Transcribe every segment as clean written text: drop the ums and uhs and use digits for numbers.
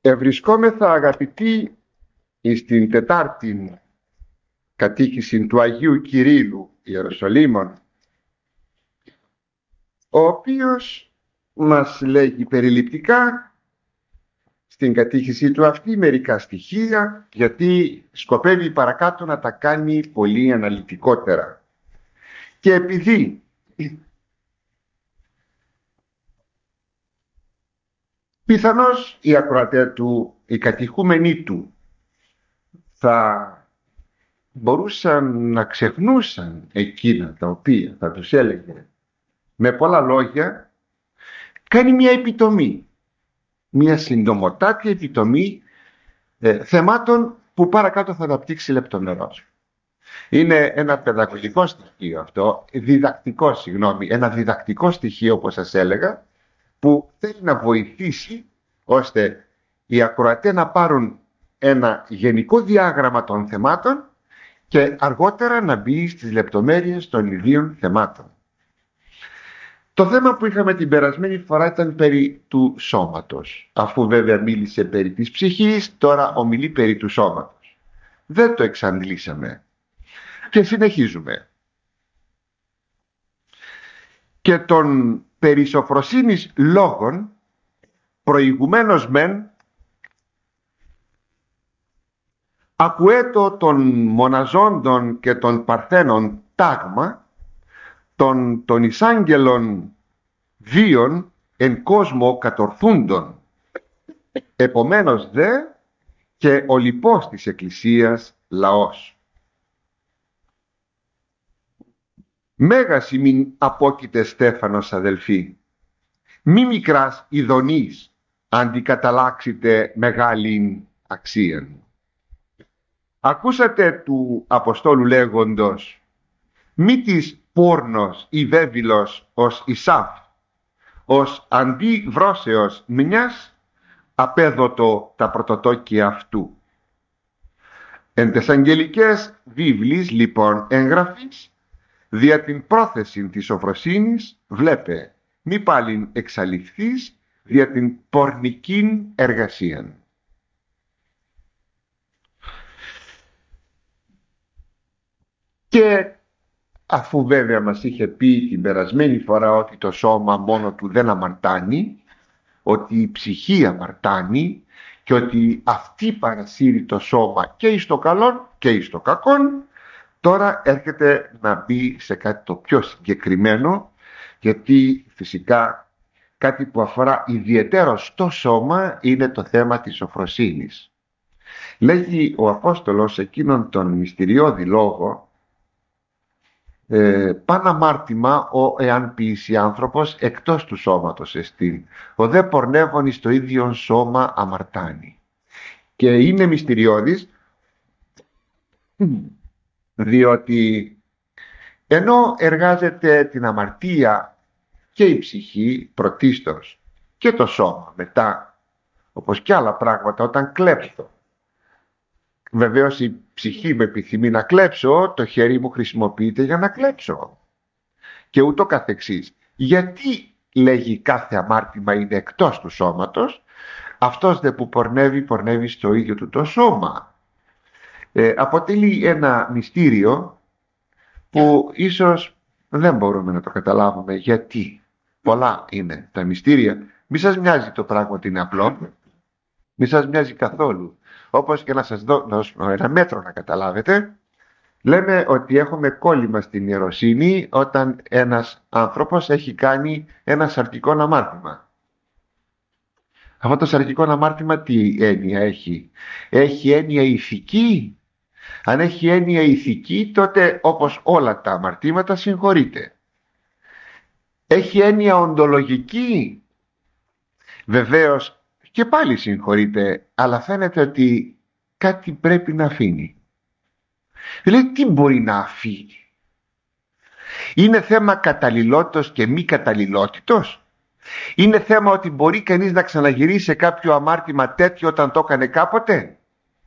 Ευρισκόμεθα, αγαπητοί, στην τετάρτη κατήχηση του Αγίου Κυρίλλου Ιεροσολύμων, ο οποίος μας λέγει περιληπτικά στην κατήχηση του αυτή μερικά στοιχεία, γιατί σκοπεύει παρακάτω να τα κάνει πολύ αναλυτικότερα. Και επειδή πιθανώς οι ακροατές του, οι κατηχούμενοι του, θα μπορούσαν να ξεχνούσαν εκείνα τα οποία θα τους έλεγε με πολλά λόγια, κάνει μια επιτομή, μια συντομοτάτη επιτομή θεμάτων που παρακάτω θα αναπτύξει λεπτομερώς. Είναι ένα παιδαγωγικό στοιχείο αυτό, ένα διδακτικό στοιχείο, όπως σας έλεγα, που θέλει να βοηθήσει ώστε οι ακροατές να πάρουν ένα γενικό διάγραμμα των θεμάτων και αργότερα να μπει στις λεπτομέρειες των ιδίων θεμάτων. Το θέμα που είχαμε την περασμένη φορά ήταν περί του σώματος. Αφού βέβαια μίλησε περί της ψυχής, τώρα ομιλεί περί του σώματος. Δεν το εξαντλήσαμε και συνεχίζουμε. Και των περί σοφροσύνης λόγων, προηγουμένως μεν, ακουέτο των μοναζόντων και των παρθένων τάγμα, των εισάγγελων βίων εν κόσμο κατορθούντων. Επομένως δε και ο λοιπός της Εκκλησίας λαός. Μέγας ημίν απόκειται Στέφανος αδελφοί, μη μικράς ειδονής αντικαταλάξετε μεγάλην αξίαν. Ακούσατε του Αποστόλου λέγοντος, μη της πόρνος ή βέβυλος ως Ισάφ, ως αντί βρώσεως μιας απέδωτο τα πρωτοτόκια αυτού. Εν τες αγγελικές βίβλης λοιπόν εγγραφής, δια την πρόθεση της σοφροσύνης βλέπε μη πάλιν εξαλειφθείς δια την πορνικήν εργασίαν. Και αφού βέβαια μας είχε πει την περασμένη φορά ότι το σώμα μόνο του δεν αμαρτάνει, ότι η ψυχή αμαρτάνει και ότι αυτή παρασύρει το σώμα και εις το καλόν και εις το κακόν, τώρα έρχεται να μπει σε κάτι το πιο συγκεκριμένο, γιατί φυσικά κάτι που αφορά ιδιαιτέρως το σώμα είναι το θέμα της σοφροσύνης. Λέγει ο Απόστολος εκείνον τον μυστηριώδη λόγο, παν αμάρτημα εάν ποιήσει άνθρωπος εκτός του σώματος εστίν. Ο δε πορνεύων εις το ίδιο σώμα αμαρτάνει. Και είναι μυστηριώδης διότι ενώ εργάζεται την αμαρτία και η ψυχή πρωτίστως και το σώμα μετά, όπως και άλλα πράγματα όταν κλέψω. Βεβαίως η ψυχή με επιθυμεί να κλέψω, το χέρι μου χρησιμοποιείται για να κλέψω και ούτω καθεξής. Γιατί λέγει κάθε αμάρτημα είναι εκτός του σώματος, αυτός δε που πορνεύει στο ίδιο του το σώμα. Αποτελεί ένα μυστήριο που ίσως δεν μπορούμε να το καταλάβουμε γιατί. Πολλά είναι τα μυστήρια. Μη σας μοιάζει το πράγμα ότι είναι απλό, μη σας μοιάζει καθόλου. Όπως και να σας δώσω ένα μέτρο να καταλάβετε, λέμε ότι έχουμε κόλλημα στην ιεροσύνη όταν ένας άνθρωπος έχει κάνει ένα σαρκικό αμάρτημα. Αυτό το σαρκικό αμάρτημα τι έννοια έχει? Έχει έννοια ηθική? Αν έχει έννοια ηθική, τότε όπως όλα τα αμαρτήματα συγχωρείται. Έχει έννοια οντολογική? Βεβαίως και πάλι συγχωρείται, αλλά φαίνεται ότι κάτι πρέπει να αφήνει. Δηλαδή τι μπορεί να αφήνει? Είναι θέμα καταλληλότητος και μη καταλληλότητος? Είναι θέμα ότι μπορεί κανείς να ξαναγυρίσει σε κάποιο αμάρτημα τέτοιο όταν το έκανε κάποτε?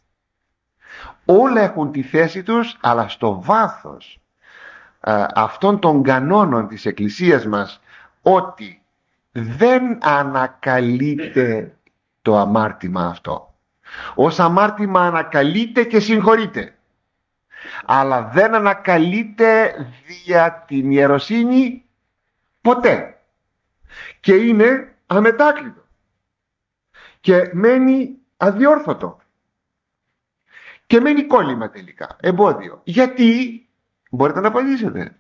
Όλα έχουν τη θέση τους, αλλά στο βάθος αυτών των κανόνων της Εκκλησίας μας, ότι δεν ανακαλείται το αμάρτημα αυτό. Ως αμάρτημα ανακαλείται και συγχωρείται, αλλά δεν ανακαλείται δια την ιεροσύνη ποτέ, και είναι αμετάκλητο και μένει αδιόρθωτο και μένει κόλλημα τελικά, εμπόδιο. Γιατί? Μπορείτε να απαντήσετε.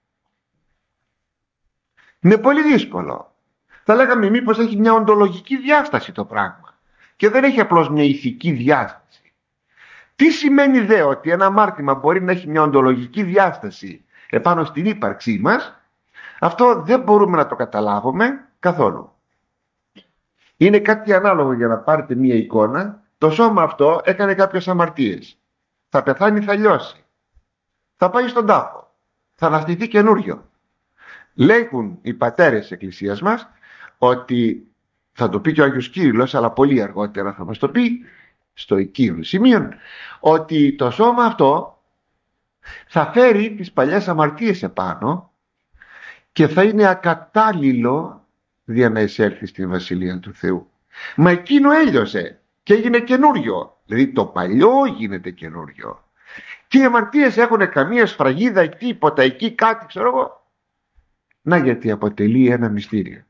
Είναι πολύ δύσκολο. Θα λέγαμε μήπως έχει μια οντολογική διάσταση το πράγμα και δεν έχει απλώς μια ηθική διάσταση. Τι σημαίνει δε ότι ένα αμάρτημα μπορεί να έχει μια οντολογική διάσταση επάνω στην ύπαρξή μας? Αυτό δεν μπορούμε να το καταλάβουμε καθόλου. Είναι κάτι ανάλογο, για να πάρετε μια εικόνα. Το σώμα αυτό έκανε κάποιες αμαρτίες. Θα πεθάνει, θα λιώσει. Θα πάει στον τάφο. Θα αναστηθεί καινούριο. Λέγουν οι πατέρες της Εκκλησίας μας ότι, θα το πει και ο Άγιος Κύριλλος, αλλά πολύ αργότερα θα μας το πει, στο οικείο σημείο, ότι το σώμα αυτό θα φέρει τις παλιές αμαρτίες επάνω και θα είναι ακατάλληλο για να εισέλθει στην Βασιλεία του Θεού. Μα εκείνο έλειωσε και έγινε καινούριο. Δηλαδή το παλιό γίνεται καινούριο. Και οι αμαρτίες έχουν καμία σφραγίδα εκεί, τίποτα εκεί, κάτι ξέρω εγώ. Να, γιατί αποτελεί ένα μυστήριο.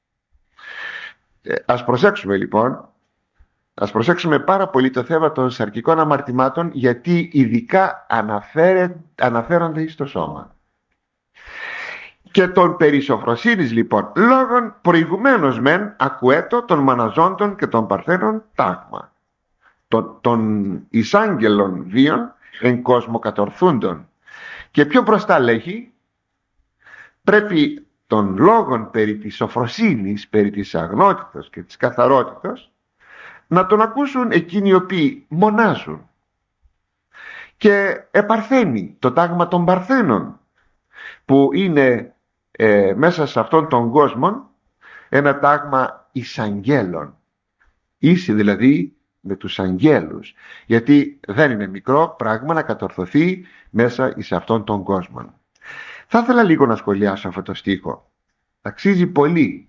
Ας προσέξουμε λοιπόν, ας προσέξουμε πάρα πολύ το θέμα των σαρκικών αμαρτημάτων, γιατί ειδικά αναφέρονται στο σώμα. Και των περισοφροσύνης λοιπόν λόγων προηγουμένως μεν ακουέτο των μαναζόντων και των παρθένων τάγμα, των εισάγγελων βίων εν κόσμο κατορθούντων. Και πιο μπροστά λέγει, πρέπει των λόγων περί της σοφροσύνης, περί της αγνότητας και της καθαρότητας να τον ακούσουν εκείνοι οι οποίοι μονάζουν. Και επαρθένει το τάγμα των παρθένων, που είναι μέσα σε αυτόν τον κόσμο ένα τάγμα εισαγγέλων, ίση δηλαδή με τους αγγέλους, γιατί δεν είναι μικρό πράγμα να κατορθωθεί μέσα σε αυτόν τον κόσμο. Θα ήθελα λίγο να σχολιάσω αυτό το στίχο. Αξίζει πολύ.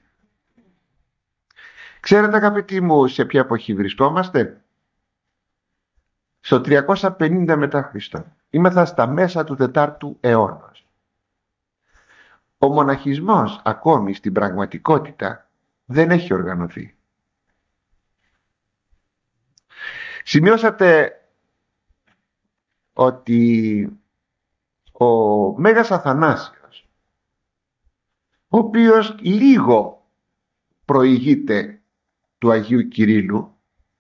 Ξέρετε αγαπητοί μου σε ποια εποχή βρισκόμαστε? Στο 350 μετά Χριστό. Είμεθα στα μέσα του 4ου αιώνα. Ο μοναχισμός ακόμη στην πραγματικότητα δεν έχει οργανωθεί. Σημειώσατε ότι ο Μέγας Αθανάσιος, ο οποίος λίγο προηγείται του Αγίου Κυρίλλου,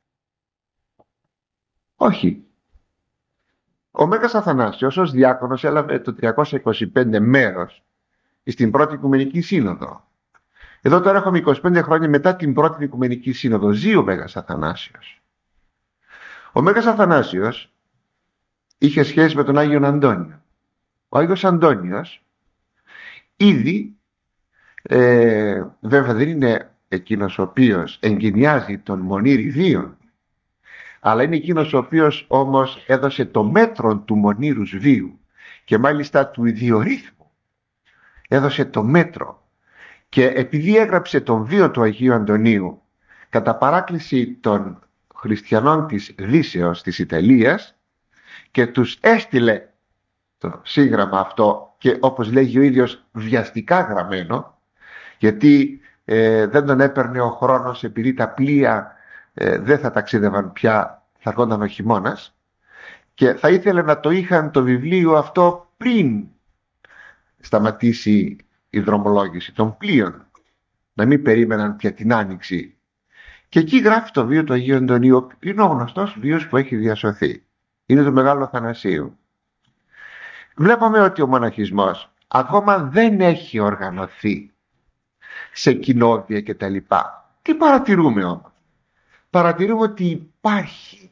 όχι, ο Μέγας Αθανάσιος ως διάκονος έλαβε το 325 μέρος στην πρώτη Οικουμενική Σύνοδο. Εδώ τώρα έχουμε 25 χρόνια μετά την πρώτη Οικουμενική Σύνοδο. Ζει ο Μέγας Αθανάσιος. Ο Μέγας Αθανάσιος είχε σχέση με τον Άγιον Αντώνιο. Ο Άγιος Αντώνιος ήδη, βέβαια δεν είναι εκείνος ο οποίος εγκαινιάζει τον Μονήρη Βίων, αλλά είναι εκείνος ο οποίος όμως έδωσε το μέτρο του Μονήρους Βίου και μάλιστα του ιδιορύθμου. Έδωσε το μέτρο, και επειδή έγραψε τον βίο του Αγίου Αντωνίου κατά παράκληση των χριστιανών της Δύσεως της Ιταλίας και τους έστειλε το σύγγραμμα αυτό, και όπως λέγει ο ίδιος βιαστικά γραμμένο, γιατί δεν τον έπαιρνε ο χρόνος, επειδή τα πλοία δεν θα ταξίδευαν πια, θα έρχονταν ο χειμώνας, και θα ήθελε να το είχαν το βιβλίο αυτό πριν σταματήσει η δρομολόγηση των πλοίων, να μην περίμεναν πια την Άνοιξη. Και εκεί γράφει το βίο του Αγίου Αντωνίου. Είναι ο γνωστός βίος που έχει διασωθεί. Είναι το Μεγάλο Αθανασίου. Βλέπουμε ότι ο μοναχισμός ακόμα δεν έχει οργανωθεί σε κοινόβια και τα λοιπά. Τι παρατηρούμε όμως? Παρατηρούμε ότι υπάρχει.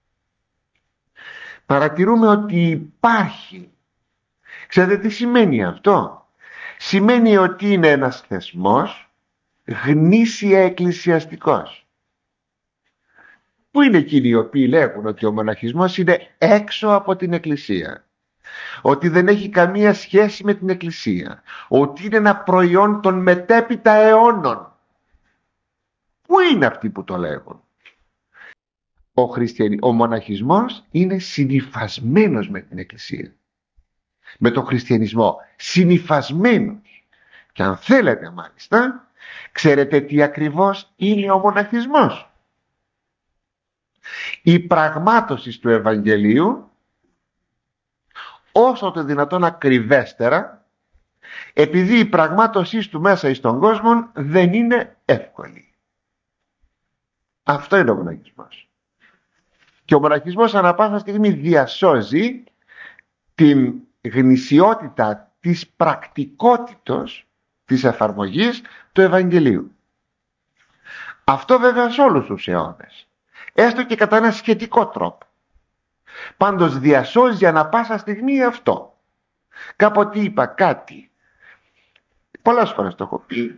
Παρατηρούμε ότι υπάρχει. Ξέρετε τι σημαίνει αυτό? Σημαίνει ότι είναι ένας θεσμός γνήσια εκκλησιαστικός. Πού είναι εκείνοι οι οποίοι λέγουν ότι ο μοναχισμός είναι έξω από την Εκκλησία, ότι δεν έχει καμία σχέση με την Εκκλησία, ότι είναι ένα προϊόν των μετέπειτα αιώνων? Πού είναι αυτοί που το λέγουν? ο μοναχισμός είναι συνυφασμένος με την Εκκλησία, με τον χριστιανισμό, συνυφασμένος. Και αν θέλετε μάλιστα, ξέρετε τι ακριβώς είναι ο μοναχισμός? Η πραγμάτωση του Ευαγγελίου όσο το δυνατόν ακριβέστερα, επειδή η πραγμάτωσή του μέσα εις τον κόσμο δεν είναι εύκολη. Αυτό είναι ο μοναχισμός. Και ο μοναχισμός ανά πάσα στιγμή διασώζει την γνησιότητα της πρακτικότητος της εφαρμογής του Ευαγγελίου. Αυτό βέβαια σε όλους τους αιώνες, έστω και κατά ένα σχετικό τρόπο. Πάντως διασώζει ανά πάσα στιγμή αυτό. Κάποτε είπα κάτι, πολλές φορές το έχω πει,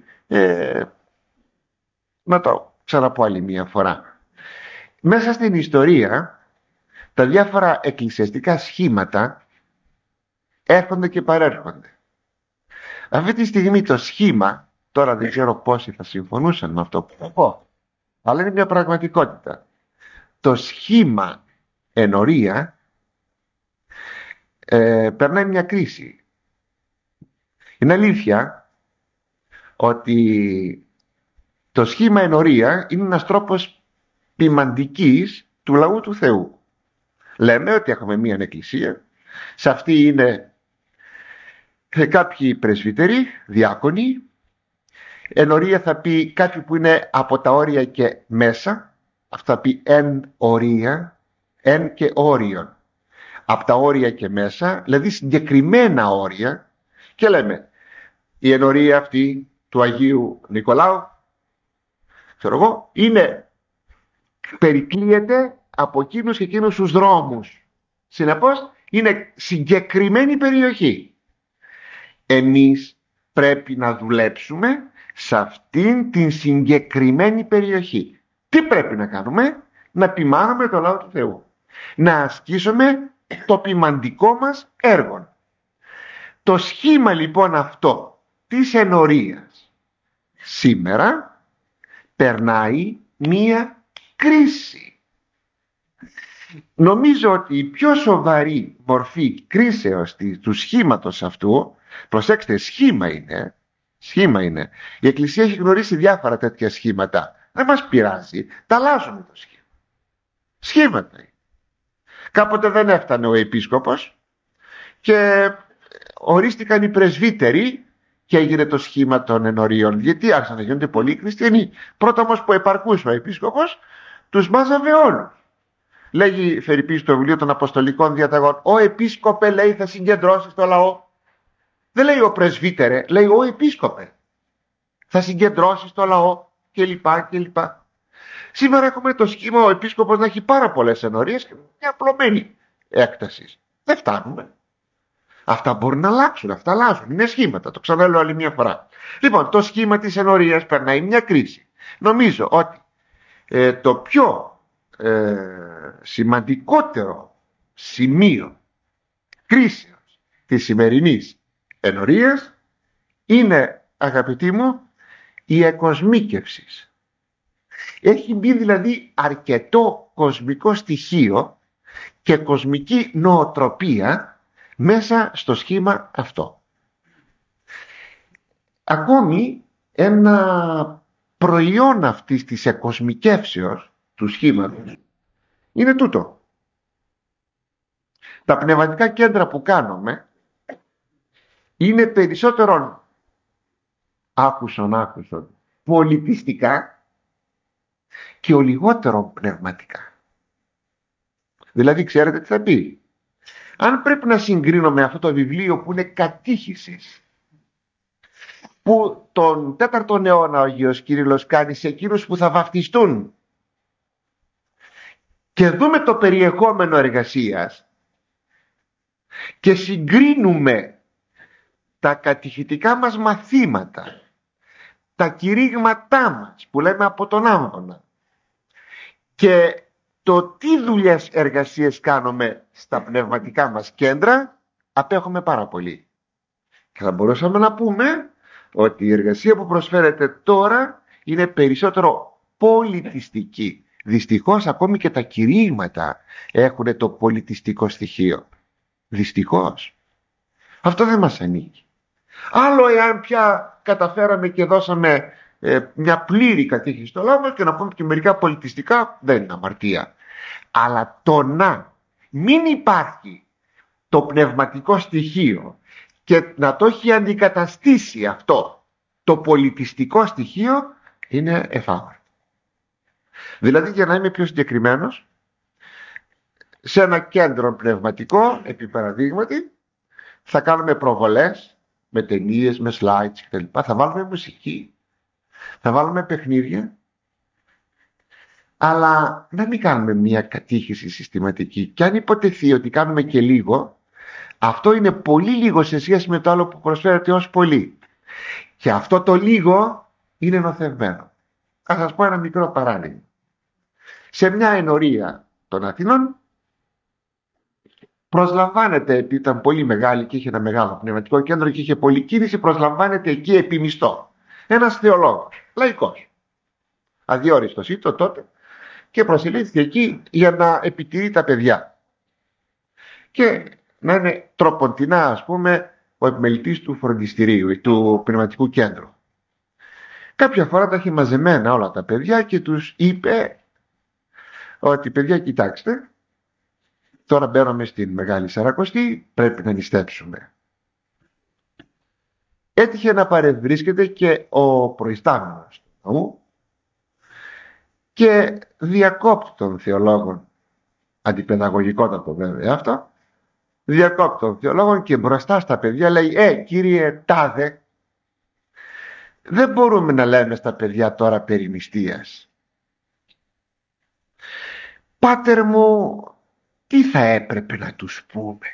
να το ξαναπώ άλλη μία φορά. Μέσα στην ιστορία τα διάφορα εκκλησιαστικά σχήματα έρχονται και παρέρχονται. Αυτή τη στιγμή το σχήμα, τώρα δεν ξέρω πόσοι θα συμφωνούσαν με αυτό που θα πω, αλλά είναι μια πραγματικότητα. Το σχήμα ενορία περνάει μια κρίση. Είναι αλήθεια ότι το σχήμα ενορία είναι ένας τρόπος ποιμαντικής του λαού του Θεού. Λέμε ότι έχουμε μια εκκλησία, σε αυτή είναι κάποιοι πρεσβύτεροι, διάκονοι. Ενορία θα πει κάτι που είναι από τα όρια και μέσα. Αυτό θα πει εν ορία, εν και όριον. Από τα όρια και μέσα, δηλαδή συγκεκριμένα όρια. Και λέμε, η ενορία αυτή του Αγίου Νικολάου, ξέρω εγώ, περικλείεται από εκείνους και εκείνους τους δρόμους. Συνεπώς, είναι συγκεκριμένη περιοχή. Εμείς πρέπει να δουλέψουμε σε αυτήν την συγκεκριμένη περιοχή. Τι πρέπει να κάνουμε? Να ποιμάνουμε το λαό του Θεού. Να ασκήσουμε το ποιμαντικό μας έργο. Το σχήμα λοιπόν αυτό της ενορίας σήμερα περνάει μία κρίση. Νομίζω ότι η πιο σοβαρή μορφή κρίσεως του σχήματος αυτού, προσέξτε, σχήμα είναι. Η Εκκλησία έχει γνωρίσει διάφορα τέτοια σχήματα. Δεν μας πειράζει, τα αλλάζουμε το σχήμα. Σχήματα είναι. Κάποτε δεν έφτανε ο επίσκοπος και ορίστηκαν οι πρεσβύτεροι και έγινε το σχήμα των ενορίων. Γιατί άρχισαν να γίνονται πολλοί χριστιανοί. Πρώτα όμως που επαρκούσε ο επίσκοπος, τους μάζαβε όλους. Λέγει φερειπής στο βιβλίο των Αποστολικών Διαταγών, ο επίσκοπε, λέει, θα συγκεντρώσει το λαό. Δεν λέει ο πρεσβύτερε, λέει ο επίσκοπε. Θα συγκεντρώσει το λαό κλπ. Σήμερα έχουμε το σχήμα ο επίσκοπος να έχει πάρα πολλές ενορίες και μια απλωμένη έκταση. Δεν φτάνουμε. Αυτά μπορούν να αλλάξουν, αυτά αλλάζουν. Είναι σχήματα, το ξαναλέω άλλη μια φορά. Λοιπόν, το σχήμα της ενορίας περνάει μια κρίση. Νομίζω ότι το πιο σημαντικότερο σημείο κρίσεως της σημερινής ενορίας είναι, αγαπητοί μου, η εκοσμίκευση. Έχει μπει δηλαδή αρκετό κοσμικό στοιχείο και κοσμική νοοτροπία μέσα στο σχήμα αυτό. Ακόμη ένα προϊόν αυτής της εκοσμικεύσεως του σχήματος είναι τούτο. Τα πνευματικά κέντρα που κάνουμε είναι περισσότερο άκουσον πολιτιστικά και ο λιγότερο πνευματικά. Δηλαδή ξέρετε τι θα πει? Αν πρέπει να συγκρίνω με αυτό το βιβλίο που είναι κατήχησης, που τον 4ο αιώνα ο Αγίος Κύριλλος κάνει σε εκείνους που θα βαφτιστούν, και δούμε το περιεχόμενο εργασίας και συγκρίνουμε τα κατηχητικά μας μαθήματα, τα κηρύγματά μας που λέμε από τον άμβονα και το τι δουλειές εργασίες κάνουμε στα πνευματικά μας κέντρα, απέχουμε πάρα πολύ. Και θα μπορούσαμε να πούμε ότι η εργασία που προσφέρεται τώρα είναι περισσότερο πολιτιστική. Δυστυχώς ακόμη και τα κηρύγματα έχουν το πολιτιστικό στοιχείο. Δυστυχώς. Αυτό δεν μας ανήκει. Άλλο εάν πια καταφέραμε και δώσαμε μια πλήρη κατήχηση στο λαό μας και να πούμε και μερικά πολιτιστικά, δεν είναι αμαρτία. Αλλά το να μην υπάρχει το πνευματικό στοιχείο και να το έχει αντικαταστήσει αυτό το πολιτιστικό στοιχείο είναι εφάμαρτο. Δηλαδή, για να είμαι πιο συγκεκριμένος, σε ένα κέντρο πνευματικό, επί παραδείγματι, θα κάνουμε προβολές με ταινίες, με slides κτλ. Θα βάλουμε μουσική, θα βάλουμε παιχνίδια, αλλά να μην κάνουμε μια κατήχηση συστηματική. Και αν υποτεθεί ότι κάνουμε και λίγο, αυτό είναι πολύ λίγο σε σχέση με το άλλο που προσφέρεται ως πολύ. Και αυτό το λίγο είναι νοθευμένο. Θα σας πω ένα μικρό παράδειγμα. Σε μια ενορία των Αθηνών προσλαμβάνεται, επειδή ήταν πολύ μεγάλη και είχε ένα μεγάλο πνευματικό κέντρο και είχε πολλή κίνηση, προσλαμβάνεται εκεί επί μισθό ένας θεολόγος, λαϊκός, αδιόριστος ήταν τότε, και προσελήφθηκε εκεί για να επιτηρεί τα παιδιά και να είναι τροποντινά, ας πούμε, ο επιμελητής του φροντιστηρίου, του πνευματικού κέντρου. Κάποια φορά τα είχε μαζεμένα όλα τα παιδιά και τους είπε ότι, παιδιά, κοιτάξτε, τώρα μπαίνουμε στην Μεγάλη Σαρακοστή, πρέπει να νηστέψουμε. Έτυχε να παρευρίσκεται και ο προϊστάμενος του ναού και διακόπτει τον θεολόγο, αντιπαιδαγωγικότατο βέβαια αυτό, διακόπτει τον θεολόγο και μπροστά στα παιδιά λέει, κύριε Τάδε, δεν μπορούμε να λέμε στα παιδιά τώρα περί νηστείας. Πάτερ μου, τι θα έπρεπε να τους πούμε?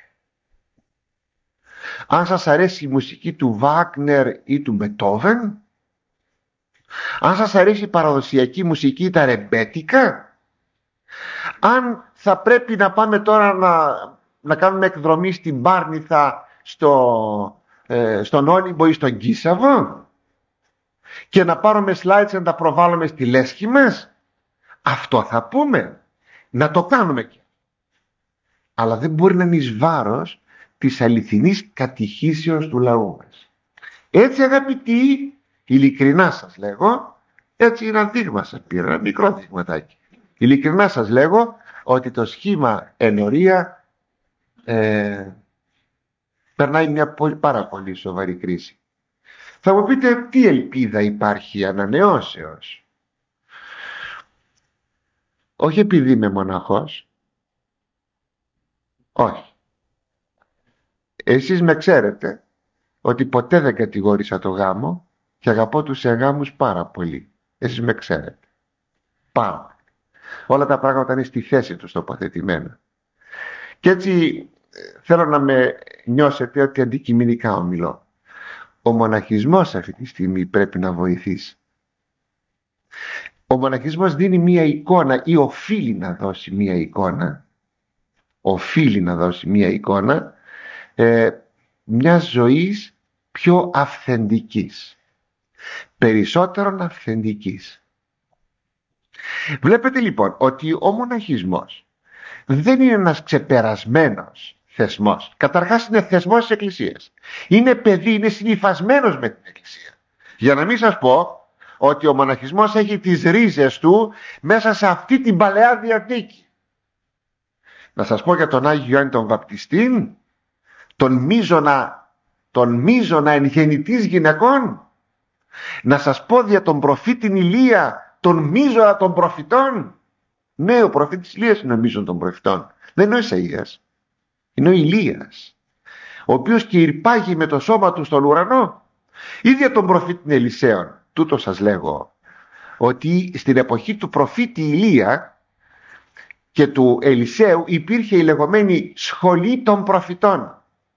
Αν σας αρέσει η μουσική του Βάγνερ ή του Μπετόβεν, αν σας αρέσει η παραδοσιακή μουσική, τα ρεμπέτικα, αν θα πρέπει να πάμε τώρα να κάνουμε εκδρομή στην Πάρνηθα, στον Όλυμπο ή στον Κίσαβο και να πάρουμε slides να τα προβάλλουμε στη λέσχη μας, αυτό θα πούμε, να το κάνουμε. Αλλά δεν μπορεί να είναι εις βάρος της αληθινής κατηχήσεως του λαού μας. Έτσι, αγαπητοί, ειλικρινά σας λέγω, έτσι είναι ένα δείγμα σας πήρα, ένα μικρό δείγματάκι. Ειλικρινά σας λέγω ότι το σχήμα ενορία περνάει μια πάρα πολύ σοβαρή κρίση. Θα μου πείτε, τι ελπίδα υπάρχει ανανεώσεως? Όχι επειδή είμαι μοναχός, όχι. Εσείς με ξέρετε ότι ποτέ δεν κατηγόρησα το γάμο και αγαπώ τους εγγάμους πάρα πολύ. Εσείς με ξέρετε. Πάρα πολύ. Όλα τα πράγματα είναι στη θέση τους τοποθετημένα. Και έτσι θέλω να με νιώσετε ότι αντικειμενικά ομιλώ. Ο μοναχισμός αυτή τη στιγμή πρέπει να βοηθήσει. Ο μοναχισμός δίνει μία εικόνα ή οφείλει να δώσει μία εικόνα. Οφείλει να δώσει μία εικόνα μιας ζωής πιο αυθεντικής, περισσότερον αυθεντικής. Βλέπετε λοιπόν ότι ο μοναχισμός δεν είναι ένας ξεπερασμένος θεσμός. Καταρχάς είναι θεσμός της Εκκλησίας. Είναι παιδί, είναι συνυφασμένος με την Εκκλησία. Για να μην σας πω ότι ο μοναχισμός έχει τις ρίζες του μέσα σε αυτή την Παλαιά Διαθήκη. Να σας πω για τον Άγιο Ιωάννη τον Βαπτιστήν, τον μείζωνα εν γεννητής γυναικών. Να σας πω για τον προφήτην Ηλία, τον μείζωνα των προφητών. Ναι, ο προφήτης Ηλίας είναι ο μείζων των προφητών. Δεν είναι ο Ισαΐας, είναι ο Ηλίας, ο οποίος και ηρπάγει με το σώμα του στον ουρανό. Ίδια τον προφήτην Ελισέων. Τούτο σας λέγω, ότι στην εποχή του προφήτη Ηλία και του Ελισέου υπήρχε η λεγόμενη σχολή των προφητών.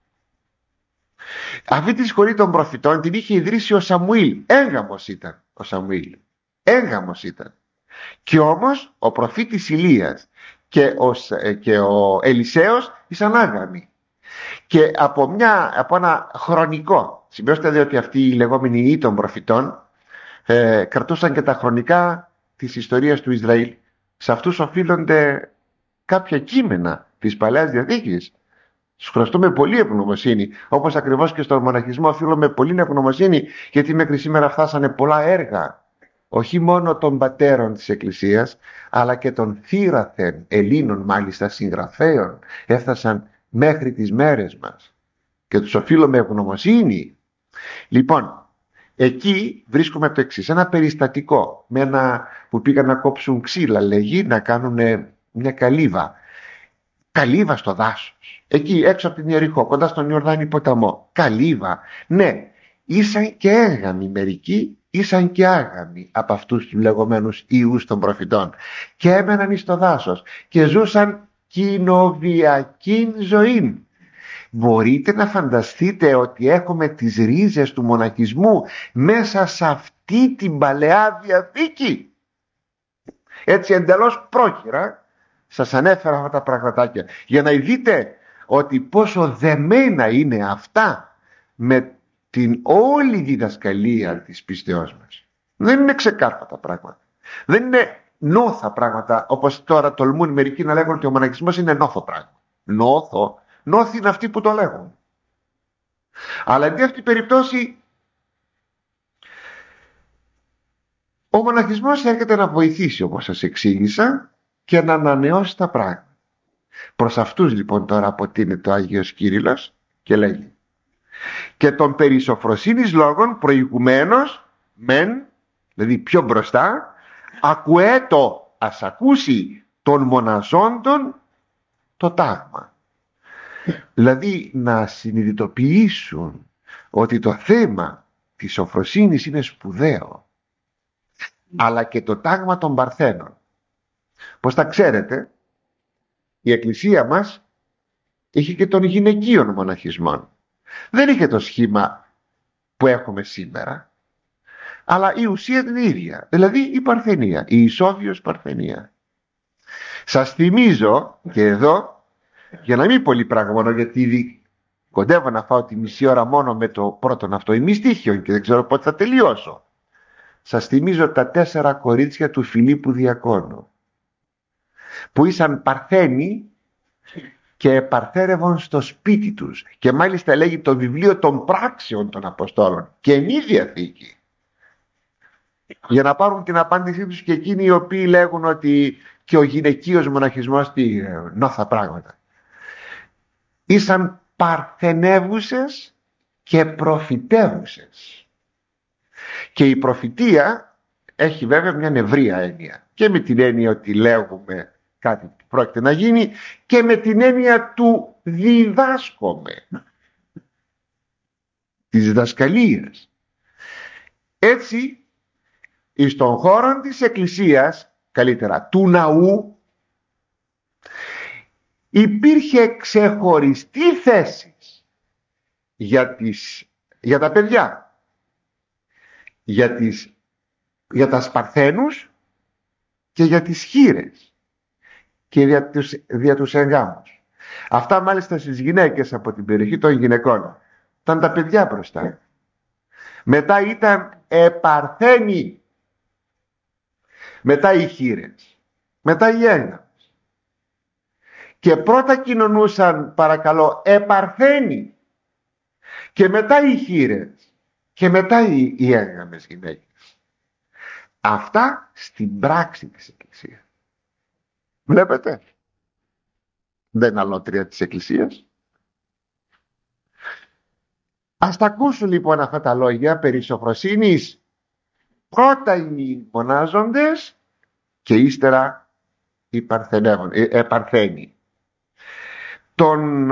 Αυτή τη σχολή των προφητών την είχε ιδρύσει ο Σαμουήλ. Έγγαμος ήταν ο Σαμουήλ. Έγγαμος ήταν. Και όμως ο προφήτης Ηλίας και ο Ελισέος ήσαν άγαμοι. Και από ένα χρονικό, σημειώστε διότι αυτοί οι λεγόμενοι ιοί των προφητών κρατούσαν και τα χρονικά της ιστορίας του Ισραήλ. Σε αυτούς οφείλονται κάποια κείμενα της Παλαιάς Διαθήκης. Τους χρωστούμε πολύ ευγνωμοσύνη, όπως ακριβώς και στον μοναχισμό οφείλουμε πολύ ευγνωμοσύνη, γιατί μέχρι σήμερα φτάσανε πολλά έργα, όχι μόνο των πατέρων της Εκκλησίας, αλλά και των θύραθεν Ελλήνων, μάλιστα συγγραφέων, έφτασαν μέχρι τις μέρες μας και τους οφείλουμε ευγνωμοσύνη. Λοιπόν, εκεί βρίσκουμε το εξής, ένα περιστατικό με ένα που πήγαν να κόψουν ξύλα, λέγει, να κάνουν μια καλύβα στο δάσος, εκεί έξω από την Ιεριχώ, κοντά στον Ιορδάνη ποταμό. Καλύβα, ναι, ήσαν και έγαμοι μερικοί, ήσαν και άγαμοι από αυτούς τους λεγόμενους ιούς των προφητών, και έμεναν εις το δάσος και ζούσαν κοινοβιακήν ζωήν. Μπορείτε να φανταστείτε ότι έχουμε τις ρίζες του μοναχισμού μέσα σε αυτή την Παλαιά Διαθήκη? Έτσι εντελώς πρόχειρα σας ανέφερα αυτά τα πραγματάκια για να δείτε ότι πόσο δεμένα είναι αυτά με την όλη διδασκαλία της πίστεώς μας. Δεν είναι ξεκάρπα τα πράγματα, δεν είναι νόθα πράγματα, όπως τώρα τολμούν μερικοί να λέγουν ότι ο μοναχισμός είναι νόθο πράγμα. Νόθοι είναι αυτοί που το λέγουν. Αλλά εν αυτή περιπτώσει ο μοναχισμός έρχεται να βοηθήσει, όπως σας εξήγησα, και να ανανεώσει τα πράγματα. Προς αυτούς λοιπόν τώρα αποτείνεται ο Άγιος Κύριλλος και λέγει: και των περί σοφροσύνης λόγων προηγουμένως μεν, δηλαδή πιο μπροστά, ακουέτο, ας ακούσει των μοναζόντων το τάγμα. Δηλαδή να συνειδητοποιήσουν ότι το θέμα της σοφροσύνης είναι σπουδαίο, αλλά και το τάγμα των Παρθένων. Πως τα ξέρετε, η Εκκλησία μας είχε και των γυναικείων μοναχισμών. Δεν είχε το σχήμα που έχουμε σήμερα, αλλά η ουσία είναι η ίδια, δηλαδή η Παρθενία, η ισόβιος Παρθενία. Σας θυμίζω και εδώ, για να μην πολύ πράγμα, γιατί ήδη κοντεύω να φάω τη μισή ώρα μόνο με το πρώτον αυτό ημιστίχιο και δεν ξέρω πότε θα τελειώσω. Σας θυμίζω τα 4 κορίτσια του Φιλίππου Διακόνου, που ήσαν Παρθένοι και παρθέρευαν στο σπίτι τους, και μάλιστα λέγει το βιβλίο των πράξεων των Αποστόλων, Καινή Διαθήκη, για να πάρουν την απάντησή τους και εκείνοι οι οποίοι λέγουν ότι και ο γυναικείος μοναχισμός νόθα πράγματα. Ήσαν παρθενεύουσες και προφητεύουσες. Και η προφητεία έχει βέβαια μια ευρεία έννοια, και με την έννοια ότι λέγουμε κάτι που πρόκειται να γίνει, και με την έννοια του διδάσκομαι, της διδασκαλίας. Έτσι, εις των χώρων της Εκκλησίας, καλύτερα του ναού, υπήρχε ξεχωριστή θέση για τα παιδιά, για τα σπαρθένους και για τις χήρες και δια τους εγγάμους. Αυτά μάλιστα στις γυναίκες από την περιοχή των γυναικών ήταν τα παιδιά μπροστά. Μετά ήταν επαρθένοι, μετά οι χήρες, μετά οι έγγαμες, και πρώτα κοινωνούσαν παρακαλώ επαρθένοι και μετά οι χήρες και μετά οι έγγαμες γυναίκες. Αυτά στην πράξη της Εκκλησίας. Βλέπετε, δεν είναι αλότρια της Εκκλησίας. Ας τα ακούσουν λοιπόν αυτά τα λόγια περί σοφροσύνης, πρώτα οι μονάζοντες και ύστερα οι παρθένοι. Των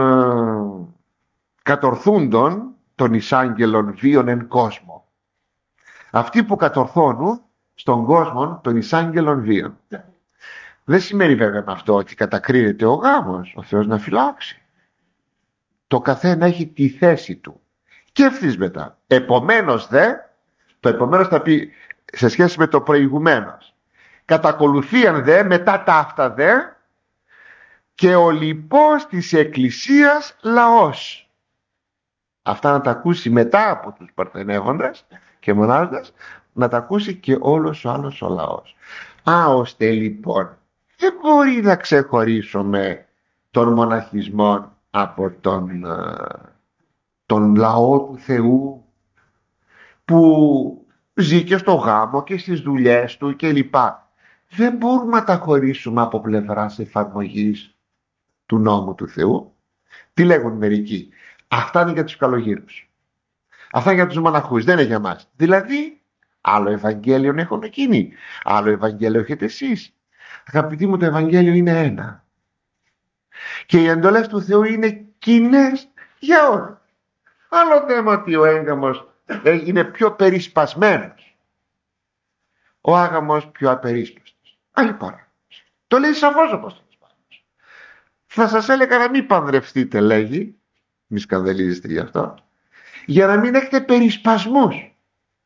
κατορθούντων των εισάγγελων βίων εν κόσμο. Αυτοί που κατορθώνουν στον κόσμο των εισάγγελων βίων. Δεν σημαίνει βέβαια με αυτό ότι κατακρίνεται ο γάμος, ο Θεός να φυλάξει. Το καθένα έχει τη θέση του. Και ευθύς μετά. Επομένως δε, το επομένως θα πει σε σχέση με το προηγουμένως. Κατακολουθίαν δε μετά τα αυτά δε και ο λοιπός της Εκκλησίας λαός. Αυτά να τα ακούσει μετά από τους παρθενεύοντας και μονάζοντας, να τα ακούσει και όλος ο άλλος ο λαός. Ώστε λοιπόν δεν μπορεί να ξεχωρίσουμε τον μοναχισμό από τον λαό του Θεού που ζει και στο γάμο και στις δουλειές του κλπ. Δεν μπορούμε να τα χωρίσουμε από πλευράς εφαρμογής του νόμου του Θεού. Τι λέγουν μερικοί? Αυτά είναι για τους καλογύρους. Αυτά είναι για τους μοναχούς, δεν είναι για μας. Δηλαδή, άλλο Ευαγγέλιο έχουν εκείνοι, άλλο Ευαγγέλιο έχετε εσείς. Αγαπητοί μου, το Ευαγγέλιο είναι ένα. Και οι εντολές του Θεού είναι κοινές για όλους. Άλλο θέμα ότι ο έγγαμος είναι πιο περισπασμένος, ο άγαμος πιο απερίσπαστος. Άλλη παρά. Το λέει σαφώς ο Απόστολος Παύλος. Θα σας έλεγα να μην παντρευτείτε, λέγει, μη σκανδαλίζεστε γι' αυτό, για να μην έχετε περισπασμούς.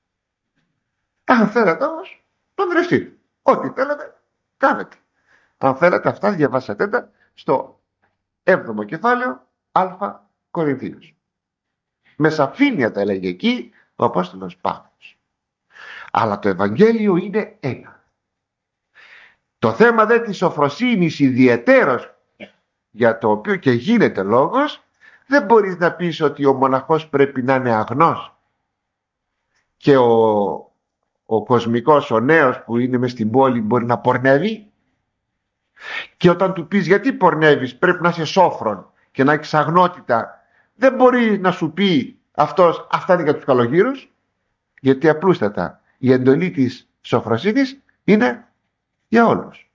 Αν θέλετε όμως, παντρευτείτε. Ό,τι θέλετε, κάνετε. Αν θέλετε, αυτά διαβάσατε τα στο 7ο κεφάλαιο Α Κορινθίους. Με σαφήνεια τα έλεγε εκεί ο Απόστολος Παύλος. Αλλά το Ευαγγέλιο είναι ένα. Το θέμα δε της σοφροσύνης ιδιαιτέρως, για το οποίο και γίνεται λόγος, δεν μπορείς να πεις ότι ο μοναχός πρέπει να είναι αγνός και ο κοσμικός, ο νέος που είναι μες στην πόλη μπορεί να πορνεύει, και όταν του πεις γιατί πορνεύεις πρέπει να είσαι σόφρον και να έχεις αγνότητα, δεν μπορεί να σου πει αυτός αυτά είναι για τους καλογύρους, γιατί απλούστατα η εντολή της σοφροσύνης είναι για όλους.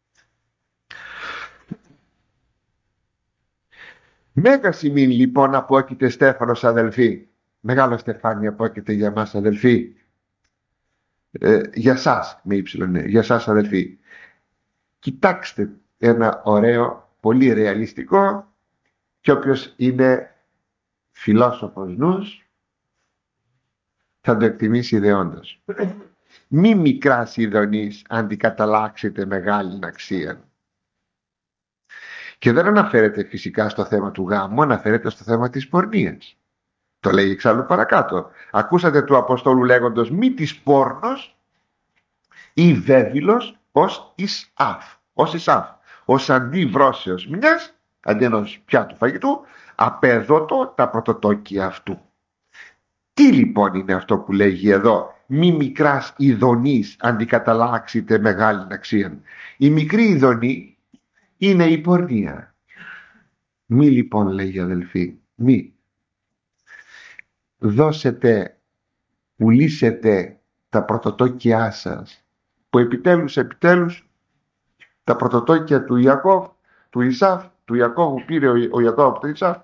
Μέγα σημείν λοιπόν απόκειται Στέφανος αδελφοί, μεγάλο Στεφάνι απόκειται για μας αδελφοί, για σας με ύψιλον, για σας αδελφοί. Κοιτάξτε ένα ωραίο, πολύ ρεαλιστικό, και όποιος είναι φιλόσοφος νους θα το εκτιμήσει ιδεόντως. Μη μικράς ειδονής αντικαταλλάξετε μεγάλη αξία. Και δεν αναφέρεται φυσικά στο θέμα του γάμου, αναφέρεται στο θέμα της πορνείας. Το λέει εξάλλου παρακάτω. Ακούσατε του Αποστόλου λέγοντος μη της πόρνος ή βέβυλος ως Ισάφ. Ως Ισάφ. Ως αντί βρώσεως μιας, αντί ενός πιάτου φαγητού, απέδωτο τα πρωτοτόκια αυτού. Τι λοιπόν είναι αυτό που λέγει εδώ? Μη μικράς ειδονής αντικαταλλάξετε μεγάλη αξία. Η μικρή ειδονή είναι η πορνεία. Μη λοιπόν, λέγει αδελφοί, μη δώσετε, πουλήσετε τα πρωτοτόκια σας, που επιτέλους τα πρωτοτόκια του Ιακώβ, του Ισάφ, του Ιακώβου πήρε ο Ιακώβ από τον Ισάφ,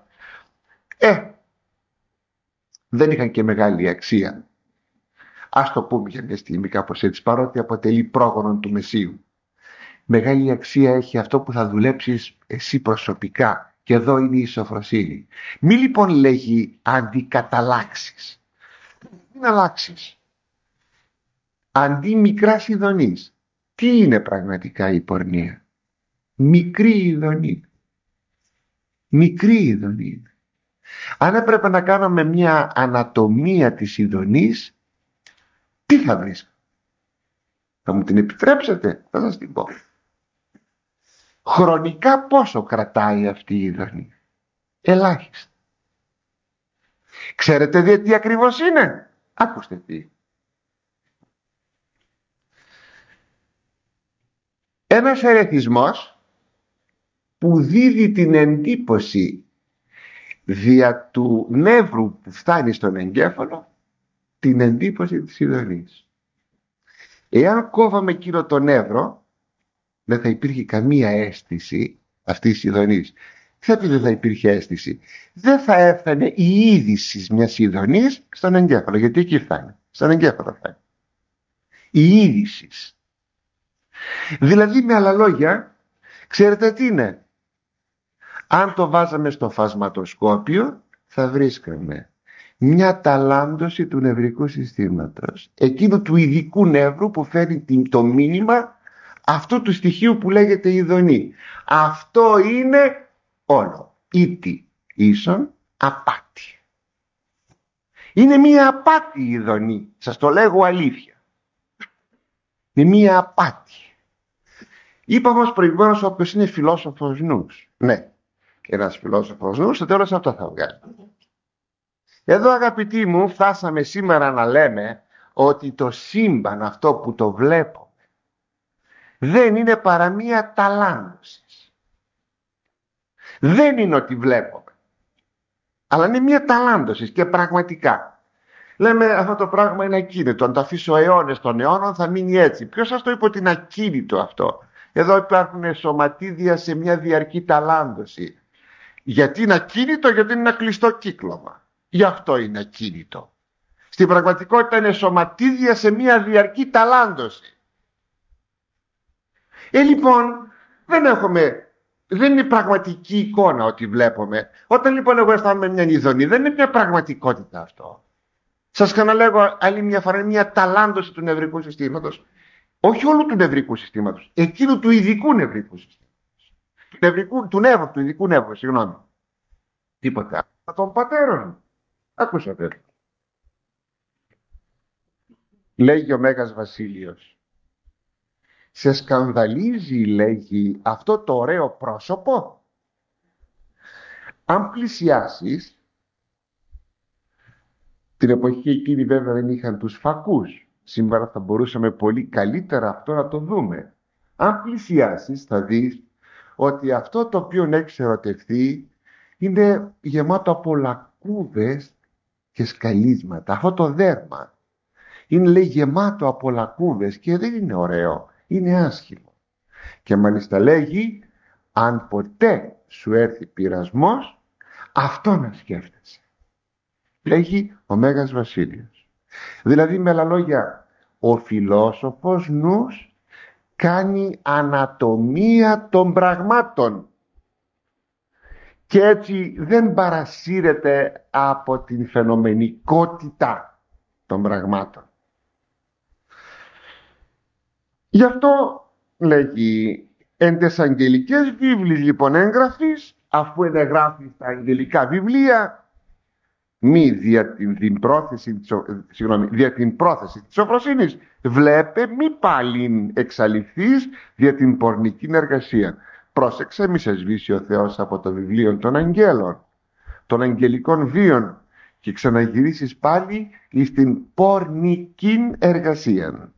δεν είχαν και μεγάλη αξία. Ας το πούμε για μια στιγμή κάπως έτσι, παρότι αποτελεί πρόγονον του Μεσσίου. Μεγάλη αξία έχει αυτό που θα δουλέψεις εσύ προσωπικά, και εδώ είναι η σοφροσύνη. Μη λοιπόν λέγει αντικαταλλάξεις, μην αλλάξεις. Αντί μικράς ειδονής, τι είναι πραγματικά η πορνεία? Μικρή ειδονή. Μικρή ειδονή. Αν έπρεπε να κάνουμε μια ανατομία της ειδονής, τι θα βρίσκω? Θα μου την επιτρέψετε? Θα σας την πω. Χρονικά πόσο κρατάει αυτή η ειδονή? Ελάχιστα. Ξέρετε τι ακριβώς είναι? Άκουστε τι. Ένας ερεθισμός που δίδει την εντύπωση δια του νεύρου που φτάνει στον εγκέφαλο, την εντύπωση της ειδονής. Εάν κόβαμε εκείνο το νεύρο, δεν θα υπήρχε καμία αίσθηση αυτής της ειδονής. Γιατί δεν θα υπήρχε αίσθηση? Δεν θα έφτανε η είδηση μιας ειδονής στον εγκέφαλο. Γιατί εκεί φτάνει? Στον εγκέφαλο φτάνει η είδηση. Δηλαδή, με άλλα λόγια, ξέρετε τι είναι? Αν το βάζαμε στο φασματοσκόπιο, θα βρίσκαμε μια ταλάντωση του νευρικού συστήματος, εκείνου του ειδικού νεύρου που φέρνει το μήνυμα αυτού του στοιχείου που λέγεται ειδονή. Αυτό είναι όλο. Ήτι ίσον απάτη. Είναι μία απάτη η ειδονή. Σας το λέγω αλήθεια. Είναι μία απάτη. Είπαμε όμως προηγουμένως όποιος είναι φιλόσοφος νους. Ναι, ένας φιλόσοφος νους στο τέλος αυτό θα βγάλει. Εδώ αγαπητοί μου φτάσαμε σήμερα να λέμε ότι το σύμπαν αυτό που το βλέπω δεν είναι παρά μία ταλάντωση. Δεν είναι ότι βλέπουμε, αλλά είναι μία ταλάντωση και πραγματικά. Λέμε αυτό το πράγμα είναι ακίνητο, αν το αφήσω αιώνες των αιώνων θα μείνει έτσι. Ποιος σας το είπε ότι είναι ακίνητο αυτό? Εδώ υπάρχουν σωματίδια σε μια διαρκή ταλάντωση. Γιατί είναι ακίνητο? Γιατί είναι ένα κλειστό κύκλωμα. Γι' αυτό είναι ακίνητο. Στην πραγματικότητα είναι σωματίδια σε μια διαρκή ταλάντωση. Λοιπόν, δεν είναι πραγματική εικόνα ότι βλέπουμε. Όταν λοιπόν εγώ αισθάνομαι μια ειδονή, δεν είναι μια πραγματικότητα αυτό. Σας ξαναλέγω άλλη μια φορά, είναι μια ταλάντωση του νευρικού συστήματος. Όχι όλου του νευρικού συστήματος, εκείνου του ειδικού νευρικού συστήματος. Του ειδικού νεύρου, συγγνώμη. Τίποτε άλλο. Των πατέρων. Ακούσατε. Λέγει ο Μέγας Βασίλειος. Σε σκανδαλίζει, λέγει, αυτό το ωραίο πρόσωπο? Αν πλησιάσεις, την εποχή εκείνη βέβαια δεν είχαν τους φακούς. Σήμερα θα μπορούσαμε πολύ καλύτερα αυτό να το δούμε. Αν πλησιάσεις θα δεις ότι αυτό το οποίο έχεις ερωτευθεί είναι γεμάτο από λακκούβες και σκαλίσματα. Αυτό το δέρμα είναι, λέει, γεμάτο από λακκούβες και δεν είναι ωραίο, είναι άσχημο. Και μάλιστα λέγει, αν ποτέ σου έρθει πειρασμός, αυτό να σκέφτεσαι. Λέγει ο Μέγας Βασίλειος. Δηλαδή με άλλα λόγια, ο φιλόσοφος νους κάνει ανατομία των πραγμάτων και έτσι δεν παρασύρεται από την φαινομενικότητα των πραγμάτων. Γι' αυτό λέγει, εν τες αγγελικές βίβλοι λοιπόν έγγραφης, αφού εγγράφει στα αγγελικά βιβλία, μη δια την πρόθεση της σοφροσύνης, βλέπε μη πάλιν εξαλειφθείς δια την πορνική εργασία. Πρόσεξε, μη σε σβήσει ο Θεός από το βιβλίο των αγγέλων, των αγγελικών βίων, και ξαναγυρίσεις πάλι εις την πορνική εργασία.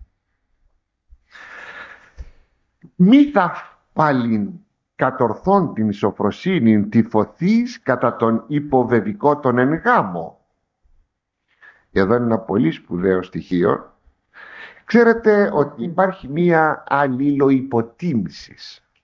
Μη θα πάλιν κατορθών την σοφροσύνην τυφωθείς κατά τον υποβεβικό τον εν γάμο. Εδώ είναι ένα πολύ σπουδαίο στοιχείο. Ξέρετε ότι υπάρχει μία αλληλοϊποτίμηση.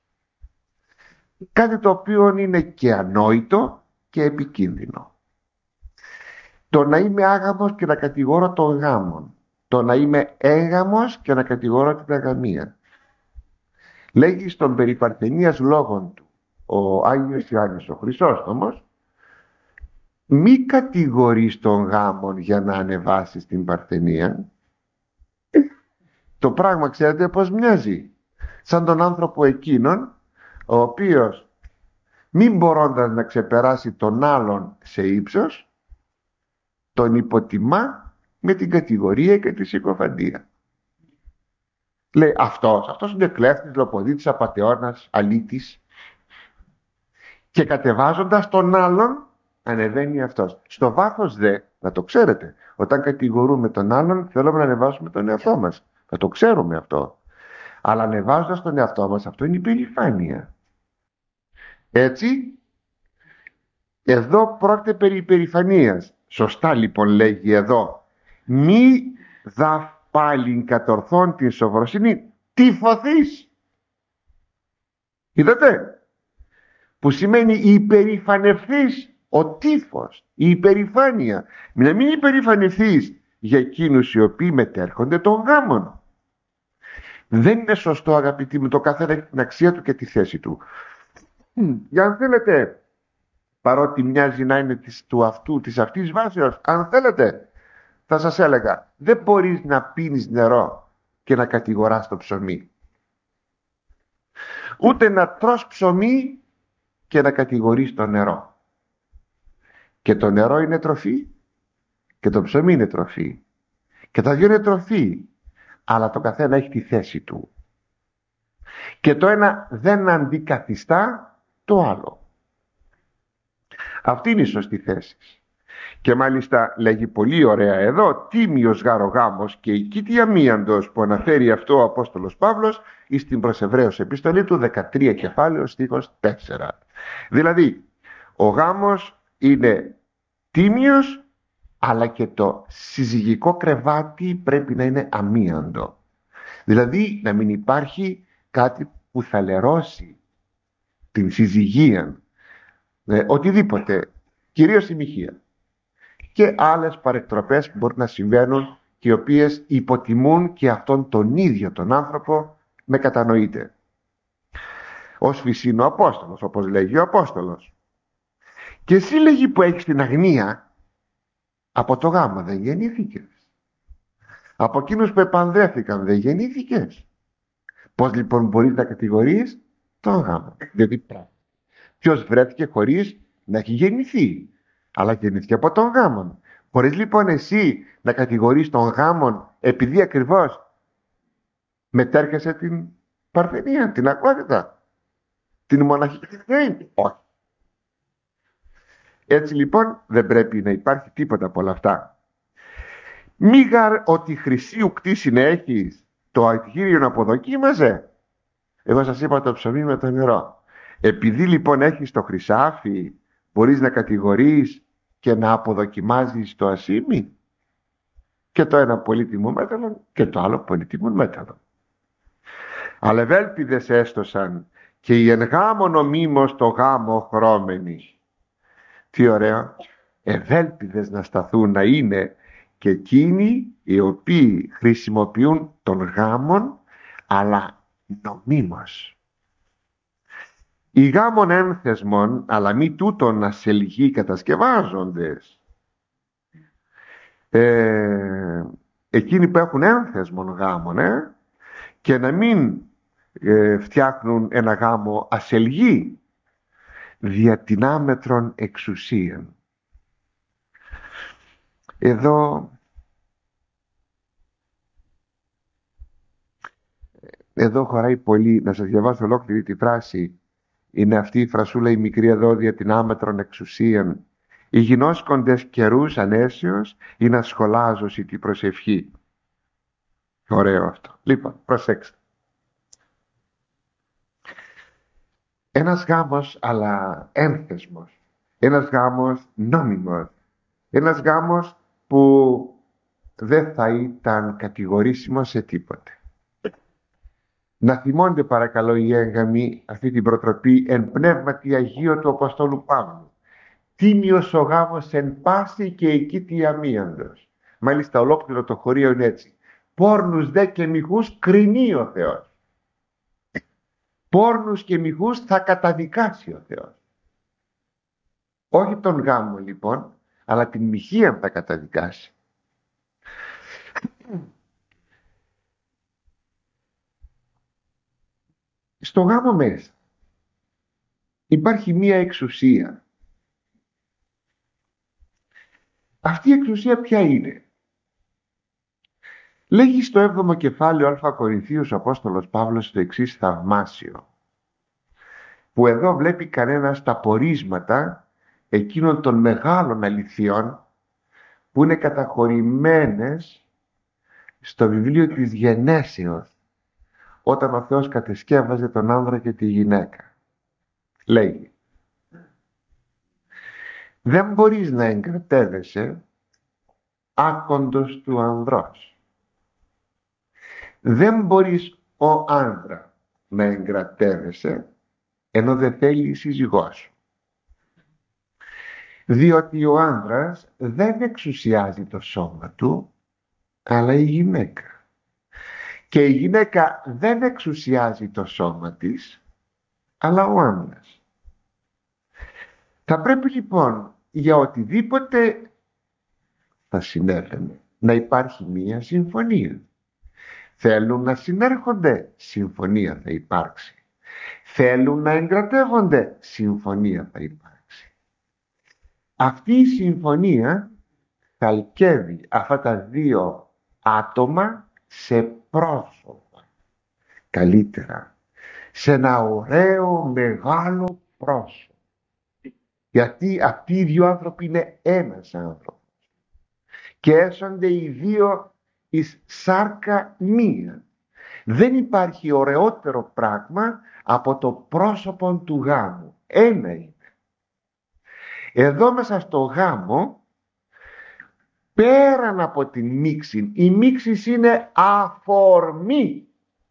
Κάτι το οποίο είναι και ανόητο και επικίνδυνο. Το να είμαι άγαμος και να κατηγορώ τον γάμον. Το να είμαι έγαμος και να κατηγορώ την αγαμία. Λέγει στον περί Παρθενίας λόγων του ο Άγιος Ιωάννης ο Χρυσόστομος, μη κατηγορείς τον γάμον για να ανεβάσεις την Παρθενία. Το πράγμα ξέρετε πως μοιάζει? Σαν τον άνθρωπο εκείνον ο οποίος μην μπορώντας να ξεπεράσει τον άλλον σε ύψος, τον υποτιμά με την κατηγορία και τη συκοφαντία. Λέει αυτός είναι κλέφτης, λοποδίτης, απατεώνας, αλήτης. Και κατεβάζοντας τον άλλον ανεβαίνει αυτός. Στο βάθος δε, να το ξέρετε, όταν κατηγορούμε τον άλλον θέλουμε να ανεβάσουμε τον εαυτό μας. Να το ξέρουμε αυτό. Αλλά ανεβάζοντας τον εαυτό μας, αυτό είναι υπερηφάνεια. Έτσι, εδώ πρόκειται περί υπερηφανίας. Σωστά λοιπόν λέγει εδώ, μη πάλιν κατορθών την σοφροσύνη τυφωθείς. Είδατε, που σημαίνει υπερηφανευθείς, ο τύφος, η υπερηφάνεια. Να μην υπερηφανευθείς για εκείνους οι οποίοι μετέρχονται των γάμων. Δεν είναι σωστό, αγαπητοί μου, το καθένα έχει την αξία του και τη θέση του. Για αν θέλετε, παρότι μοιάζει να είναι της αυτής βάσεως, αν θέλετε, θα σας έλεγα, δεν μπορείς να πίνεις νερό και να κατηγοράς το ψωμί. Ούτε να τρως ψωμί και να κατηγορείς το νερό. Και το νερό είναι τροφή και το ψωμί είναι τροφή. Και τα δύο είναι τροφή, αλλά το καθένα έχει τη θέση του. Και το ένα δεν αντικαθιστά το άλλο. Αυτή είναι η σωστή θέση. Και μάλιστα λέγει πολύ ωραία εδώ, τίμιος γάρο γάμος και η κήτια μίαντος, που αναφέρει αυτό ο Απόστολος Παύλος εις την προς Εβραίους επιστολή του 13 κεφάλαιο στίχος 4. Δηλαδή ο γάμος είναι τίμιος, αλλά και το συζυγικό κρεβάτι πρέπει να είναι αμίαντο. Δηλαδή να μην υπάρχει κάτι που θα λερώσει την συζυγία, οτιδήποτε, κυρίως η μοιχεία και άλλες παρεκτροπές που μπορεί να συμβαίνουν και οι οποίες υποτιμούν και αυτόν τον ίδιο τον άνθρωπο, με κατανοείτε. Ως φυσήν ο Απόστολος, όπως λέγει ο Απόστολος. Και εσύ, λέγει, που έχεις την αγνία, από το γάμο δεν γεννήθηκες? Από εκείνους που επανδρεύτηκαν δεν γεννήθηκες? Πώς λοιπόν μπορείς να κατηγορείς τον γάμο? Διότι ποιος βρέθηκε χωρίς να έχει γεννηθεί, αλλά γεννήθηκε από τον γάμον. Μπορείς λοιπόν εσύ να κατηγορείς τον γάμον επειδή ακριβώς μετέρχεσαι την παρθενία, την ακότητα, την μοναχική ζωή? Όχι. Έτσι λοιπόν δεν πρέπει να υπάρχει τίποτα από όλα αυτά. Μη γαρ ότι χρυσίου κτήσιν έχεις, το αρχήριον αποδοκίμαζε. Εγώ σας είπα το ψωμί με το νερό. Επειδή λοιπόν έχεις το χρυσάφι, μπορείς να κατηγορείς και να αποδοκιμάζεις το ασίμι? Και το ένα πολύτιμο μέταλλο και το άλλο πολύτιμο μέταλλο. Αλλά ευέλπιδες έστωσαν και οι εν γάμον ομίμως το γάμο χρώμενοι. Τι ωραίο! Ευέλπιδες να σταθούν να είναι και εκείνοι οι οποίοι χρησιμοποιούν τον γάμον, αλλά νομίμως. Οι γάμων ένθεσμων, αλλά μη τούτον ασελγοί κατασκευάζοντες. Εκείνοι που έχουν ένθεσμον γάμον, και να μην φτιάχνουν ένα γάμο ασελγή, δια την άμετρον εξουσίαν. Εδώ χωράει πολύ να σας διαβάσω ολόκληρη τη φράση. Είναι αυτή η φρασούλα η μικρή εδώ, δια την άμετρον εξουσίαν. Οι γινώσκοντες καιρούς ανέσεως ή να σχολάζωση την προσευχή. Ωραίο αυτό. Λοιπόν, προσέξτε. Ένας γάμος αλλά ένθεσμος. Ένας γάμος νόμιμος. Ένας γάμος που δεν θα ήταν κατηγορήσιμος σε τίποτε. Να θυμώνται παρακαλώ οι έγγαμοι αυτή την προτροπή εν πνεύματι Αγίου του Αποστόλου Παύλου. Τίμιος ο γάμος εν πάση και εκεί τι αμίαντος. Μάλιστα ολόκληρο το χωρίο είναι έτσι. Πόρνους δε και μοιχούς κρινεί ο Θεός. Πόρνους και μοιχούς θα καταδικάσει ο Θεός. Όχι τον γάμο λοιπόν, αλλά την μοιχεία θα καταδικάσει. Στο γάμο μέσα υπάρχει μία εξουσία. Αυτή η εξουσία ποια είναι? Λέγει στο 7ο κεφάλαιο Α Κορινθίους ο Απόστολος Παύλος το εξής θαυμάσιο, που εδώ βλέπει κανένας τα πορίσματα εκείνων των μεγάλων αληθιών που είναι καταχωρημένες στο βιβλίο της Γενέσεως, όταν ο Θεός κατεσκεύαζε τον άνδρα και τη γυναίκα. Λέγει, δεν μπορείς να εγκρατεύεσαι άκοντος του ανδρός. Δεν μπορείς ο άνδρα να εγκρατεύεσαι ενώ δεν θέλει η σύζυγός σου. Διότι ο άνδρας δεν εξουσιάζει το σώμα του, αλλά η γυναίκα. Και η γυναίκα δεν εξουσιάζει το σώμα της, αλλά ο άνδρας. Θα πρέπει λοιπόν για οτιδήποτε θα συνέβαινε να υπάρχει μία συμφωνία. Θέλουν να συνέρχονται, συμφωνία θα υπάρξει. Θέλουν να εγκρατεύονται, συμφωνία θα υπάρξει. Αυτή η συμφωνία θα αλκεύει αυτά τα δύο άτομα σε πρόσωπα. Καλύτερα, σε ένα ωραίο μεγάλο πρόσωπο. Γιατί αυτοί οι δύο άνθρωποι είναι ένας άνθρωπος και έσονται οι δύο εις σάρκα μία. Δεν υπάρχει ωραιότερο πράγμα από το πρόσωπο του γάμου. Ένα είναι. Εδώ μέσα στο γάμο, πέραν από την μίξη, η μίξη είναι αφορμή.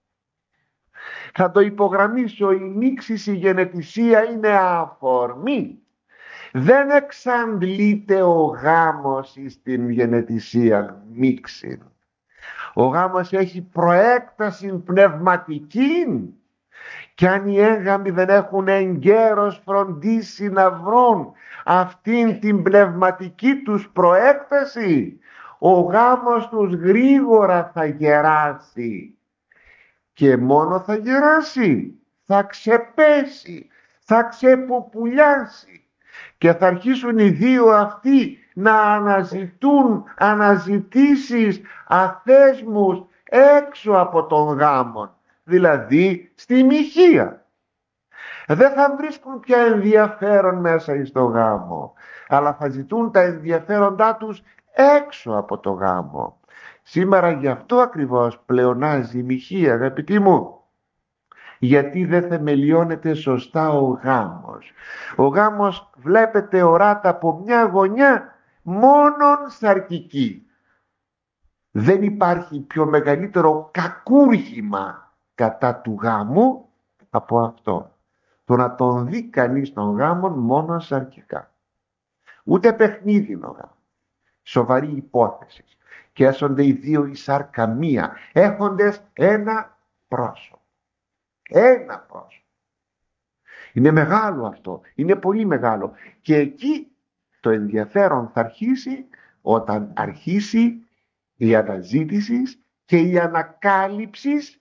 Θα το υπογραμμίσω, η μίξη, η γενετησία είναι αφορμή. Δεν εξαντλείται ο γάμος στην γενετησία μίξη. Ο γάμος έχει προέκταση πνευματική, και αν οι έγγαμοι δεν έχουν εγκαίρως φροντίσει να βρουν αυτήν την πνευματική τους προέκταση, ο γάμος τους γρήγορα θα γεράσει. Και μόνο θα γεράσει, θα ξεπέσει, θα ξεπουπουλιάσει και θα αρχίσουν οι δύο αυτοί να αναζητούν αναζητήσεις αθέσμους έξω από τον γάμο, δηλαδή στη μοιχεία. Δεν θα βρίσκουν πια ενδιαφέρον μέσα στο γάμο, αλλά θα ζητούν τα ενδιαφέροντά τους έξω από το γάμο. Σήμερα γι' αυτό ακριβώς πλεονάζει η μοιχεία, αγαπητοί μου. Γιατί δεν θεμελιώνεται σωστά ο γάμος. Ο γάμος βλέπετε οράτα από μια γωνιά μόνον σαρκική. Δεν υπάρχει πιο μεγαλύτερο κακούργημα κατά του γάμου από αυτό. Το να τον δει κανείς τον γάμο μόνο σαρκικά. Ούτε παιχνίδι είναι ο γάμος. Σοβαρή υπόθεση. Και έσονται οι δύο η σάρκα μία, έχοντες ένα πρόσωπο. Ένα πρόσωπο. Είναι μεγάλο αυτό. Είναι πολύ μεγάλο. Και εκεί το ενδιαφέρον θα αρχίσει όταν αρχίσει η αναζήτηση και η ανακάλυψη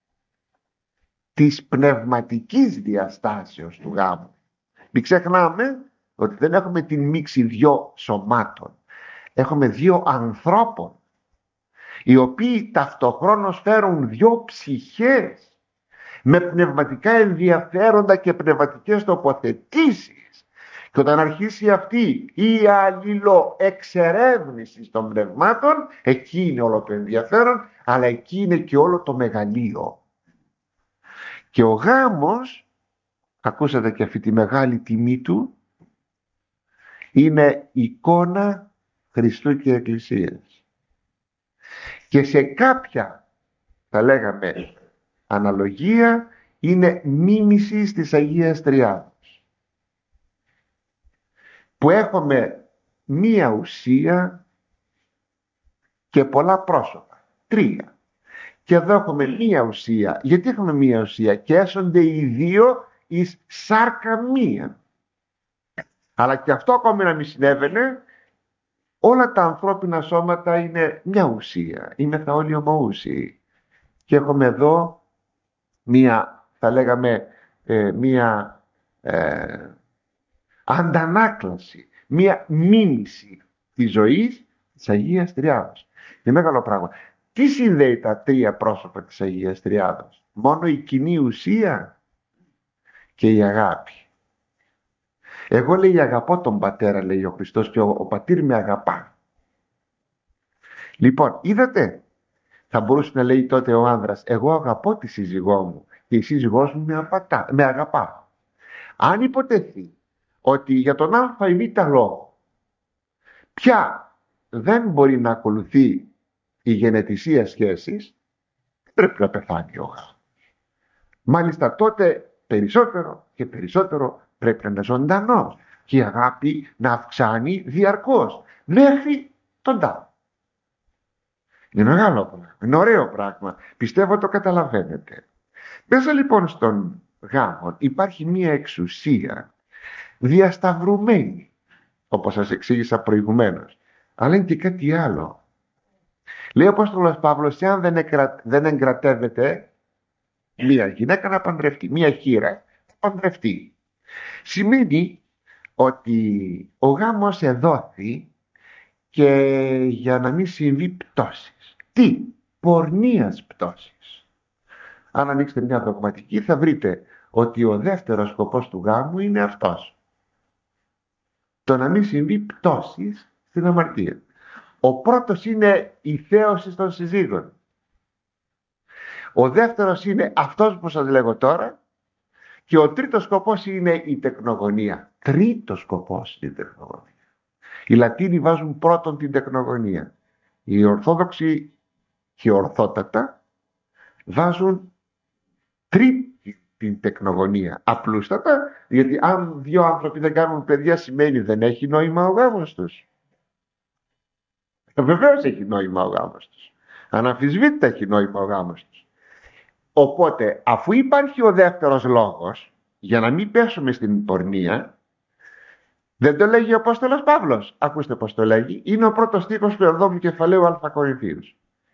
της πνευματικής διαστάσεως του γάμου. Μην ξεχνάμε ότι δεν έχουμε την μίξη δυο σωμάτων. Έχουμε δύο ανθρώπων, οι οποίοι ταυτοχρόνως φέρουν δύο ψυχές με πνευματικά ενδιαφέροντα και πνευματικές τοποθετήσεις. Και όταν αρχίσει αυτή η αλληλοεξερεύνηση των πνευμάτων, εκεί είναι όλο το ενδιαφέρον, αλλά εκεί είναι και όλο το μεγαλείο. Και ο γάμος, ακούσατε και αυτή τη μεγάλη τιμή του, είναι εικόνα Χριστού και Εκκλησίας. Και σε κάποια, θα λέγαμε, αναλογία, είναι μίμηση της Αγίας Τριάδος, που έχουμε μία ουσία και πολλά πρόσωπα, τρία. Και εδώ έχουμε μία ουσία. Γιατί έχουμε μία ουσία? Και έσονται οι δύο εις σάρκα μία. Αλλά και αυτό ακόμη να μην συνέβαινε, όλα τα ανθρώπινα σώματα είναι μια ουσία. Είμεθα όλοι ομοούσιοι. Και έχουμε εδώ μία, θα λέγαμε, μία αντανάκλαση, μία μίμηση της ζωής της Αγίας Τριάδος. Είναι μεγάλο πράγμα. Τι συνδέει τα τρία πρόσωπα της Αγίας Τριάδος? Μόνο η κοινή ουσία και η αγάπη. Εγώ, λέει, αγαπώ τον πατέρα, λέει ο Χριστός, και ο πατήρ με αγαπά. Λοιπόν, είδατε, θα μπορούσε να λέει τότε ο άνδρας, εγώ αγαπώ τη σύζυγό μου και η σύζυγός μου με αγαπά. Αν υποτεθεί ότι για τον α ή β λόγο πια δεν μπορεί να ακολουθεί η γενετησία σχέσης, πρέπει να πεθάνει ο γάμος. Μάλιστα τότε περισσότερο και περισσότερο πρέπει να είναι ζωντανός και η αγάπη να αυξάνει διαρκώς μέχρι τον τάφο. Είναι μεγάλο πράγμα, είναι ωραίο πράγμα. Πιστεύω το καταλαβαίνετε. Μέσα λοιπόν στον γάμο υπάρχει μία εξουσία διασταυρουμένη, όπως σας εξήγησα προηγουμένως. Αλλά είναι και κάτι άλλο. Λέει ο Απόστολος Παύλος, εάν δεν εγκρατεύεται μία γυναίκα να παντρευτεί, μία χήρα να παντρευτεί, σημαίνει ότι ο γάμος εδόθη και για να μην συμβεί πτώσεις. Τι? Πορνείας πτώσεις. Αν ανοίξετε μια δογματική θα βρείτε ότι ο δεύτερος σκοπός του γάμου είναι αυτός. Το να μην συμβεί πτώση στην αμαρτία. Ο πρώτος είναι η θέωση των συζύγων. Ο δεύτερος είναι αυτός που σας λέγω τώρα. Και ο τρίτος σκοπός είναι η τεκνογωνία. Τρίτος σκοπός είναι η τεκνογωνία. Οι Λατίνοι βάζουν πρώτον την τεκνογωνία. Οι Ορθόδοξοι και ορθότατα βάζουν τρίτη την τεκνογωνία. Απλούστατα, γιατί αν δύο άνθρωποι δεν κάνουν παιδιά σημαίνει δεν έχει νόημα ο γάμος τους. Βεβαίως έχει νόημα ο γάμος τους. Αναμφισβήτητα έχει νόημα ο γάμος τους. Οπότε, αφού υπάρχει ο δεύτερος λόγος, για να μην πέσουμε στην πορνεία, δεν το λέγει ο Απόστολος Παύλος. Ακούστε πώς το λέγει. Είναι ο πρώτος στίχος του 7ου κεφαλαίου Α Κορινθίους.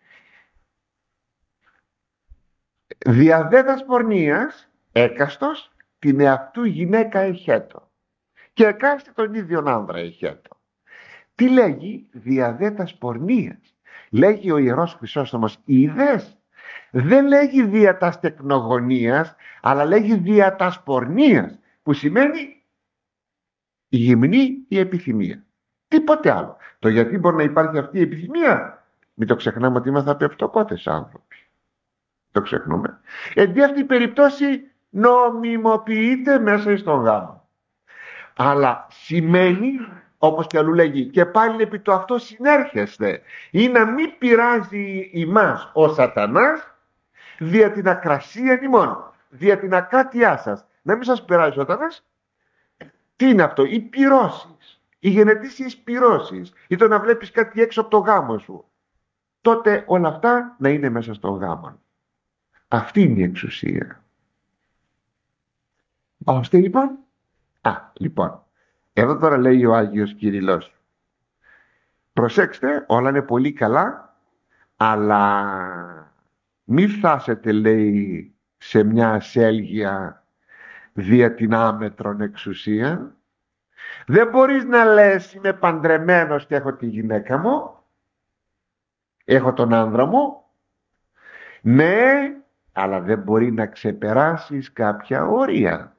Διαδέτας πορνείας, έκαστος την εαυτού γυναίκα εχέτω. Και εκάστη τον ίδιον άνδρα εχέτω. Τι λέγει? Διαδέτας πορνείας. Λέγει ο Ιερός Χρυσόστομος, είδες? Δεν λέγει δια τας τεκνογωνίας, αλλά λέγει δια τας πορνείας, που σημαίνει γυμνή η επιθυμία. Τίποτε άλλο. Το γιατί μπορεί να υπάρχει αυτή η επιθυμία, μην το ξεχνάμε ότι είμαστε απευτοκότες άνθρωποι. Το ξεχνούμε. Εν αυτή η περίπτωση νομιμοποιείται μέσα στον γάμο. Αλλά σημαίνει, όπως και αλλού λέγει, και πάλι επί το αυτό συνέρχεστε, ή να μην πειράζει ημάς ο σατανάς δια την ακρασία ημών, δια την ακράτειά σας. Να μην σας πειράζει ο σατανάς. Τι είναι αυτό? Οι πυρώσεις, οι γενετήσιες πυρώσεις, ή το να βλέπεις κάτι έξω από το γάμο σου. Τότε όλα αυτά να είναι μέσα στον γάμο. Αυτή είναι η εξουσία. Ώστε λοιπόν, λοιπόν, εδώ τώρα λέει ο Άγιος Κυριλός, προσέξτε, όλα είναι πολύ καλά, αλλά μη φτάσετε, λέει, σε μια ασέλγεια δια την άμετρον εξουσία. Δεν μπορείς να λες είμαι παντρεμένος και έχω τη γυναίκα μου, έχω τον άνδρα μου. Ναι, αλλά δεν μπορεί να ξεπεράσεις κάποια όρια.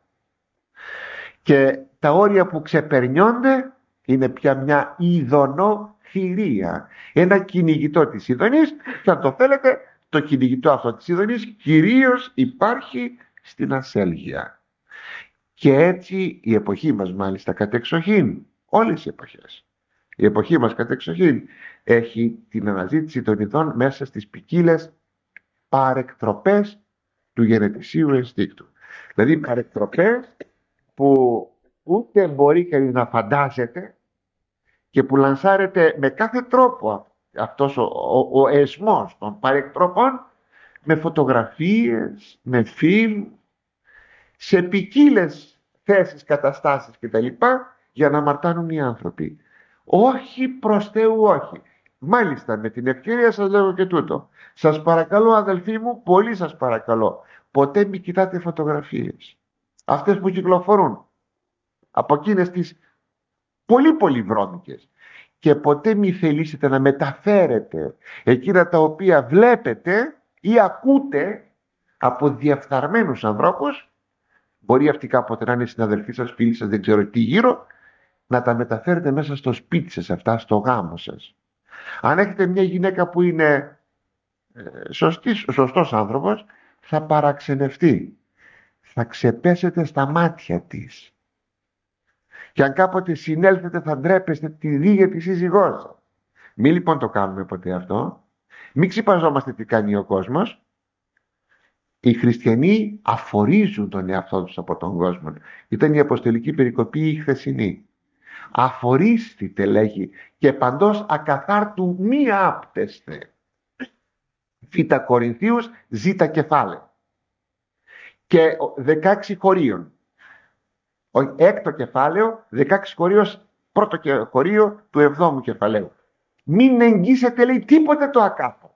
Και τα όρια που ξεπερνιόνται είναι πια μια ειδωνοθυρία. Ένα κυνηγητό της ειδονής, και αν το θέλετε, το κυνηγητό αυτό της ειδονής κυρίως υπάρχει στην ασέλγεια. Και έτσι η εποχή μας μάλιστα κατεξοχήν, όλες οι εποχές, η εποχή μας κατεξοχήν έχει την αναζήτηση των ειδών μέσα στις ποικίλες παρεκτροπές του γενετησίου ενστίκτου. Δηλαδή παρεκτροπές που ούτε μπορεί κανείς να φαντάζεται και που λανσάρεται με κάθε τρόπο αυτός ο εσμός των παρεκτροπών, με φωτογραφίες, με φιλμ, σε ποικίλες θέσεις, καταστάσεις κτλ, για να αμαρτάνουν οι άνθρωποι. Όχι προς Θεού, όχι. Μάλιστα με την ευκαιρία σας λέω και τούτο. Σας παρακαλώ αδελφοί μου, πολύ σας παρακαλώ, ποτέ μην κοιτάτε φωτογραφίες. Αυτές που κυκλοφορούν από εκείνες τις πολύ βρώμικες. Και ποτέ μην θελήσετε να μεταφέρετε εκείνα τα οποία βλέπετε ή ακούτε από διεφθαρμένους ανθρώπους. Μπορεί αυτοί κάποτε να είναι συναδελφοί σας, φίλοι σας, δεν ξέρω τι γύρω, να τα μεταφέρετε μέσα στο σπίτι σας αυτά, στο γάμο σας. Αν έχετε μια γυναίκα που είναι σωστός άνθρωπος, θα παραξενευτεί. Θα ξεπέσετε στα μάτια της. Και αν κάποτε συνέλθετε θα ντρέπεστε τη δίγη της σύζυγός σας. Μην λοιπόν το κάνουμε ποτέ αυτό. Μην ξυπαζόμαστε τι κάνει ο κόσμος. Οι χριστιανοί αφορίζουν τον εαυτό τους από τον κόσμο. Ήταν η αποστολική περικοπή η χθεσινή. Αφορίστητε, λέγει, και παντός ακαθάρτου μη άπτεστε. Β' Κορινθίους, Ζ' κεφάλαιο. Και 16 χωρίων. Έκτο κεφάλαιο, 16 χωρίος, πρώτο χωρίο του 7ου κεφαλαίου. Μην εγγύσετε, λέει, τίποτε το ακάθαρτο.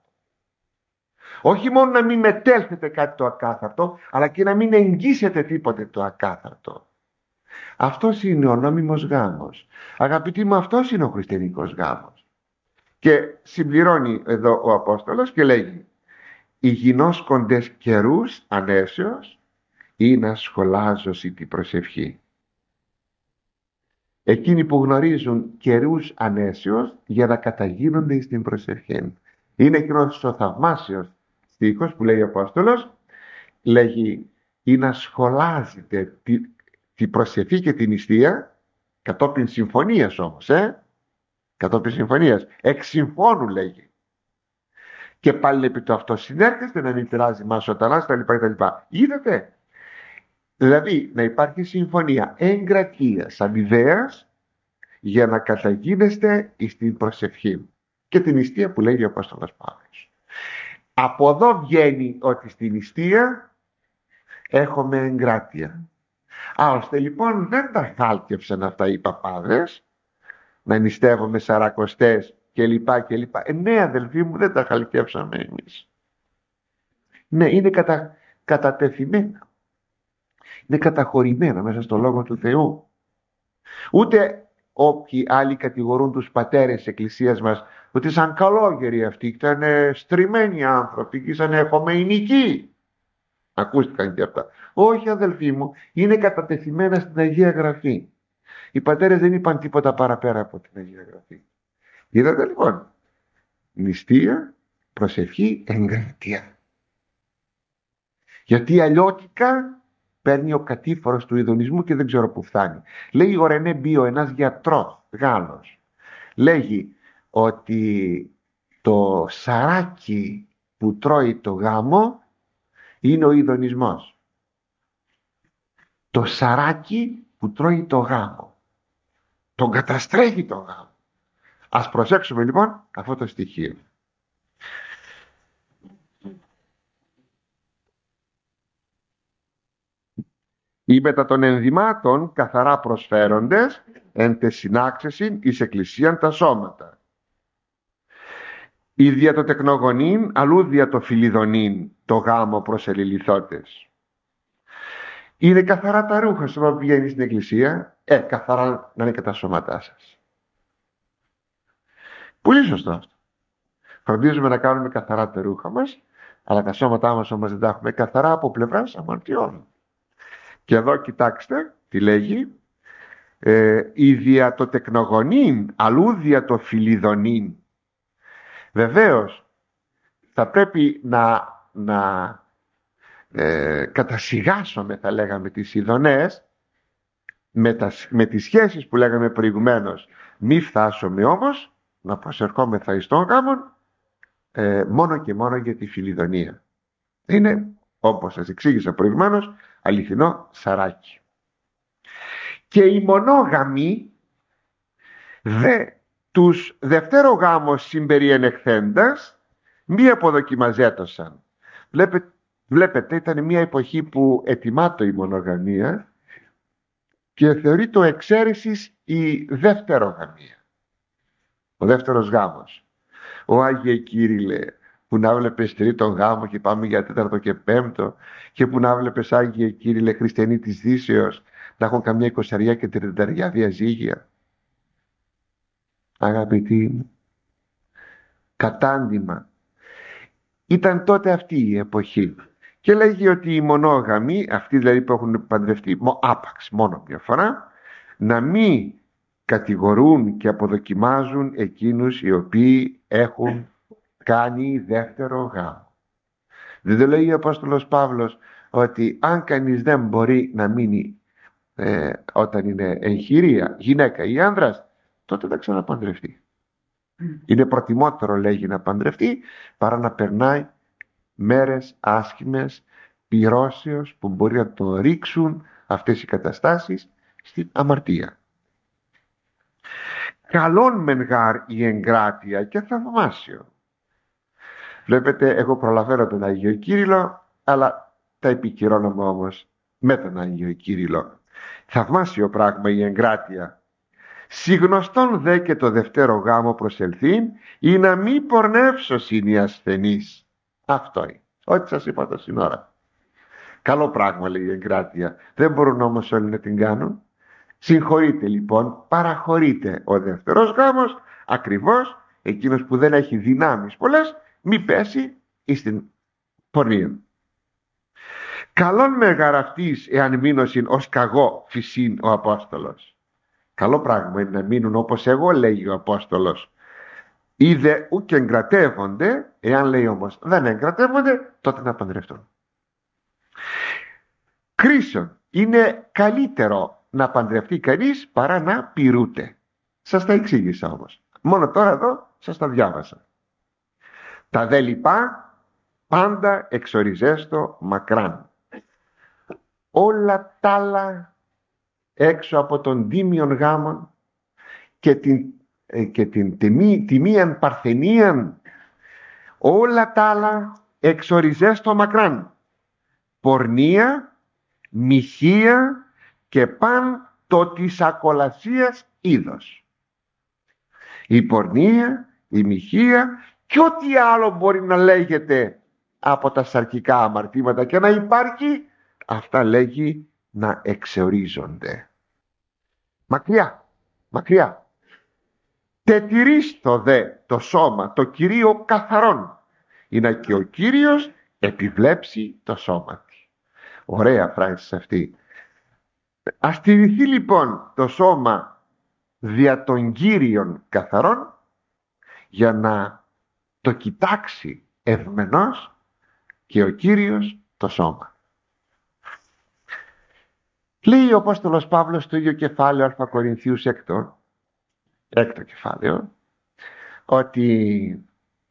Όχι μόνο να μην μετέλθετε κάτι το ακάθαρτο, αλλά και να μην εγγύσετε τίποτε το ακάθαρτο. Αυτός είναι ο νόμιμος γάμος. Αγαπητοί μου, αυτός είναι ο χριστιανικός γάμος. Και συμπληρώνει εδώ ο Απόστολος και λέγει, οι γινώσκοντες καιρούς ανέσεως ή να σχολάζωσι την προσευχή. Εκείνοι που γνωρίζουν καιρούς ανέσεως για να καταγίνονται στην προσευχή. Είναι εκείνος ο θαυμάσιος στίχος που λέει ο Απόστολος, λέγει ή να σχολάζετε τη προσευχή και την νηστεία, κατόπιν συμφωνίας όμως, κατόπιν συμφωνίας, εξ συμφώνου λέγει. Και πάλι επί το αυτό συνέρχεστε να μην πειράζει μας ο ταλάς, τα λοιπά. Είδατε, δηλαδή να υπάρχει συμφωνία εγκρατείας, αμοιβαίας, για να καταγίνεστε στην προσευχή και την νηστεία που λέγει ο Απόστολος Παύλος. Από εδώ βγαίνει ότι στην νηστεία έχουμε εγκράτεια. Άλλωστε λοιπόν δεν τα χάλκευσαν αυτά οι παπάδες να νηστεύουμε σαρακοστές και λοιπά. Ναι αδελφοί μου, δεν τα χαλκεύσαμε εμείς. Ναι, είναι κατατεθειμένα. Είναι καταχωρημένα μέσα στο Λόγο του Θεού. Ούτε όποιοι άλλοι κατηγορούν τους πατέρες της Εκκλησίας μας ότι σαν καλόγεροι αυτοί ήταν στριμμένοι άνθρωποι και ήσαν εχομεϊνικοί. Ακούστηκαν και αυτά. Όχι αδελφοί μου, είναι κατατεθειμένα στην Αγία Γραφή. Οι πατέρες δεν είπαν τίποτα παραπέρα από την Αγία Γραφή. Είδατε λοιπόν, νηστεία, προσευχή, εγκρατεία. Γιατί αλλιώτικα παίρνει ο κατήφορος του ειδονισμού και δεν ξέρω που φτάνει. Λέει ο Ρενέ Μπίο, ένας γιατρός Γάλλος, λέγει ότι το σαράκι που τρώει το γάμο είναι ο ειδονισμός. Το σαράκι που τρώει το γάμο τον καταστρέφει το γάμο. Ας προσέξουμε λοιπόν αυτό το στοιχείο. Ή μετά των ενδυμάτων καθαρά προσφέροντες εν τε συνάξεσιν εις εκκλησίαν τα σώματα. Ή δια το τεκνογονήν αλλού δια το φιλιδονήν το γάμο προς ελιληθότες. Είναι καθαρά τα ρούχα σου που πηγαίνει στην εκκλησία, καθαρά να είναι και τα σώματά σας. Πολύ σωστό αυτό. Φροντίζουμε να κάνουμε καθαρά τα ρούχα μας, αλλά τα σώματά μας όμως δεν τα έχουμε καθαρά από πλευράς αμαρτιών. Και εδώ κοιτάξτε τι λέγει, η δια το τεκνογονήν αλλού δια το φιλιδονήν. Βεβαίως θα πρέπει να κατασυγάσουμε, θα λέγαμε, τις ειδονές με τις σχέσεις που λέγαμε προηγουμένως. Μη φτάσουμε όμως να προσερχόμεθα εις των γάμων μόνο και μόνο για τη φιλιδονία. Είναι, όπως σας εξήγησα προηγουμένως, αληθινό σαράκι. Και οι μονόγαμοι τους δευτέρο γάμος συμπεριενεχθέντας μη αποδοκιμαζέτωσαν. Βλέπετε, ήταν μια εποχή που ετοιμάτω η μονογαμία και θεωρεί το εξαίρεσης η δευτερογαμία. Ο δεύτερος γάμος. Ο Άγιε Κύριλε, που να βλέπεις τρίτον γάμο και πάμε για τέταρτο και πέμπτο, και που να βλέπεις Άγιε Κύριλε χριστιανοί της Δύσεως να έχουν καμιά 20 και 30 διαζύγια. Αγαπητοί μου, κατάντημα. Ήταν τότε αυτή η εποχή. Και λέγει ότι οι μονόγαμοι, αυτοί δηλαδή που έχουν παντρευτεί άπαξ μόνο μια φορά, να μην κατηγορούν και αποδοκιμάζουν εκείνους οι οποίοι έχουν κάνει δεύτερο γάμο. Δεν το λέει ο Απόστολος Παύλος ότι αν κανείς δεν μπορεί να μείνει όταν είναι εγχειρία, γυναίκα ή άνδρας, τότε θα ξαναπαντρευτεί. Είναι προτιμότερο, λέγει, να παντρευτεί παρά να περνάει μέρες άσχημες πυρώσεως που μπορεί να το ρίξουν αυτές οι καταστάσεις στην αμαρτία. Καλόν μεν γάρ η εγκράτεια και θαυμάσιο. Βλέπετε, εγώ προλαβαίνω τον Άγιο Κύριλλο, αλλά τα επικυρώνομαι όμως με τον Άγιο Κύριλλο. Θαυμάσιο πράγμα η εγκράτεια. Συγνωστόν δε και το δευτέρο γάμο προσελθήν ή να μη πορνεύσωσιν οι ασθενείς. Αυτό είναι. Ό,τι σας είπα το σύνορα. Καλό πράγμα, λέει η εγκράτεια. Δεν μπορούν όμως όλοι να την κάνουν. Συγχωρείτε λοιπόν, παραχωρείτε ο δεύτερος γάμος, ακριβώς εκείνος που δεν έχει δυνάμεις πολλές, μη πέσει στην πορνείων. Καλόν με γαραυτής εάν μείνωσιν ως καγώ φυσίν ο Απόστολος. Καλό πράγμα είναι να μείνουν όπως εγώ, λέει ο Απόστολος. Είδε ούκ εγκρατεύονται, εάν λέει όμως δεν εγκρατεύονται, τότε να παντρευτούν. Κρίσον, είναι καλύτερο να παντρευτεί κανείς παρά να πειρούται. Σας τα εξήγησα όμως. Μόνο τώρα εδώ σας τα διάβασα. Τα δε λοιπά πάντα εξοριζέστο μακράν. Όλα τ' άλλα έξω από τον τίμιον γάμον και την τιμίαν παρθενίαν, όλα τ' άλλα εξοριζέστο μακράν. Πορνεία, μοιχεία και παν το της ακολασίας είδος. Η πορνεία, η μοιχεία και ό,τι άλλο μπορεί να λέγεται από τα σαρκικά αμαρτήματα και να υπάρχει, αυτά λέγει να εξορίζονται. Μακριά, μακριά. Τετηρίστο δε το σώμα το Κυρίο καθαρόν, είναι και ο Κύριος επιβλέψει το σώμα. Ωραία φράση αυτή. Ας τηρηθεί λοιπόν το σώμα δια των Κύριων καθαρών, για να το κοιτάξει ευμενώς και ο Κύριος το σώμα. Λέει ο Απόστολος Παύλος στο ίδιο κεφάλαιο Α Κορινθίους έκτο κεφάλαιο, ότι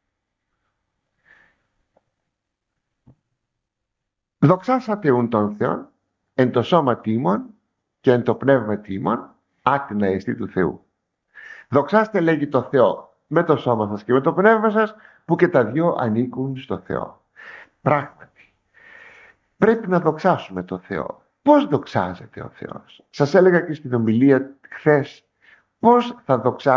δοξάσατε ουν τον Θεόν εν το σώμα τίμων και εν το πνεύμα τίμων, άτινα εστί του Θεού. Δοξάστε, λέγει, το Θεό με το σώμα σας και με το πνεύμα σας, που και τα δυο ανήκουν στο Θεό. Πράγματι, πρέπει να δοξάσουμε το Θεό. Πώς δοξάζεται ο Θεός? Σας έλεγα και στην ομιλία χθες πώς θα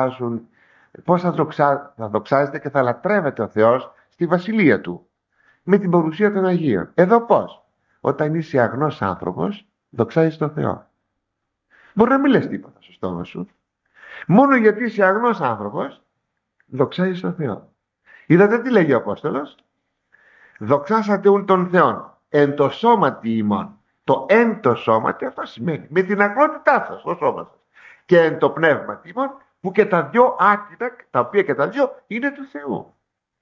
δοξάζεται και θα λατρεύεται ο Θεός στη βασιλεία Του, με την παρουσία των Αγίων. Εδώ πώς? Όταν είσαι αγνός άνθρωπος, δοξάζεις τον Θεό. Μπορεί να μην λες τίποτα στο στόμα σου. Μόνο γιατί είσαι αγνός άνθρωπος, δοξάζεις τον Θεό. Είδατε τι λέγει ο Απόστολος? Δοξάσατε ουν τον Θεόν εν το σώματι ημών. Το εν το σώματι, αυτό σημαίνει με την αγνότητά σας, το σώμα σας. Και εν το πνεύμα ημών, που και τα δυο άτινα, τα οποία και τα δυο είναι του Θεού.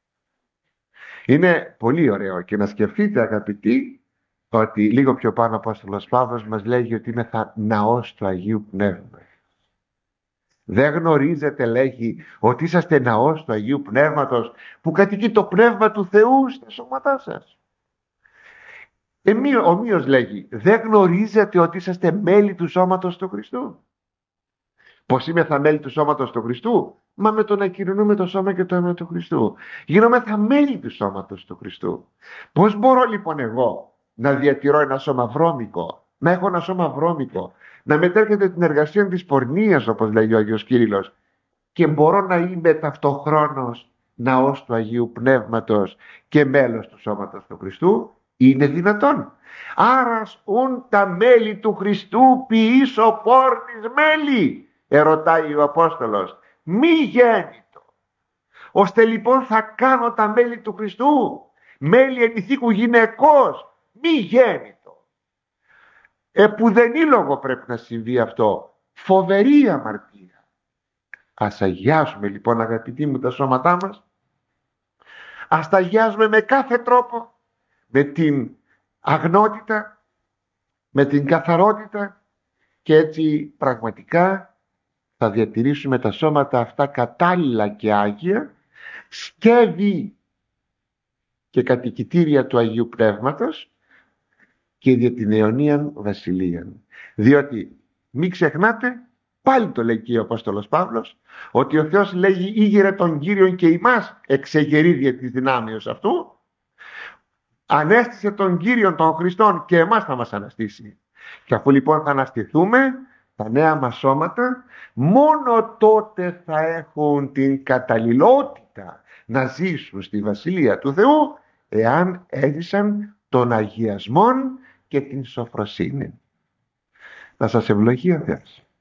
Είναι πολύ ωραίο και να σκεφτείτε, αγαπητοί, ότι λίγο πιο πάνω ο Απόστολος Παύλος μας λέγει ότι είναι ναός του Αγίου Πνεύματος. Δεν γνωρίζετε, λέγει, ότι είσαστε ναός του Αγίου Πνεύματος, που κατοικεί το Πνεύμα του Θεού στα σώματά σας? Ομοίως λέγει, δεν γνωρίζετε ότι είσαστε μέλη του σώματος του Χριστού? Πως είμεθα μέλη του σώματος του Χριστού? Μα με το να κηρυνούμε το σώμα και το αίμα του Χριστού γινόμεθα μέλη του σώματος του Χριστού. Πώς μπορώ λοιπόν εγώ να διατηρώ ένα σώμα βρώμικο, να έχω ένα σώμα βρώμικο, να μετέρχεται την εργασία της πορνείας, όπως λέγει ο Άγιος Κύριλλος, και μπορώ να είμαι ταυτοχρόνως ναός του Αγίου Πνεύματος και μέλος του σώματος του Χριστού? Είναι δυνατόν? Άρα ουν τα μέλη του Χριστού ποιήσω πόρνης μέλη, ερωτάει ο Απόστολος. Μη γέννητο. Ώστε λοιπόν θα κάνω τα μέλη του Χριστού, μέλη ενηθήκου γυναικός, μη γέννητο. Επουδενήλογο πρέπει να συμβεί αυτό. Φοβερή αμαρτία. Ας αγιάσουμε λοιπόν, αγαπητοί μου, τα σώματά μας. Ας τα αγιάζουμε με κάθε τρόπο, με την αγνότητα, με την καθαρότητα, και έτσι πραγματικά θα διατηρήσουμε τα σώματα αυτά κατάλληλα και άγια, σκεύη και κατοικητήρια του Αγίου Πνεύματος και δια την αιωνίαν βασιλείαν. Διότι μην ξεχνάτε, πάλι το λέει και ο Απόστολος Παύλος, ότι ο Θεός λέγει ήγηρε τον Κύριον και ημάς εξεγερεί δια της δυνάμεως αυτού. Ανέστησε τον Κύριον των Χριστών και εμάς θα μας αναστήσει. Και αφού λοιπόν θα αναστηθούμε, τα νέα μας σώματα μόνο τότε θα έχουν την καταλληλότητα να ζήσουν στη Βασιλεία του Θεού, εάν έζησαν των αγιασμών και την σοφροσύνη. Να σας ευλογεί ο Θεός.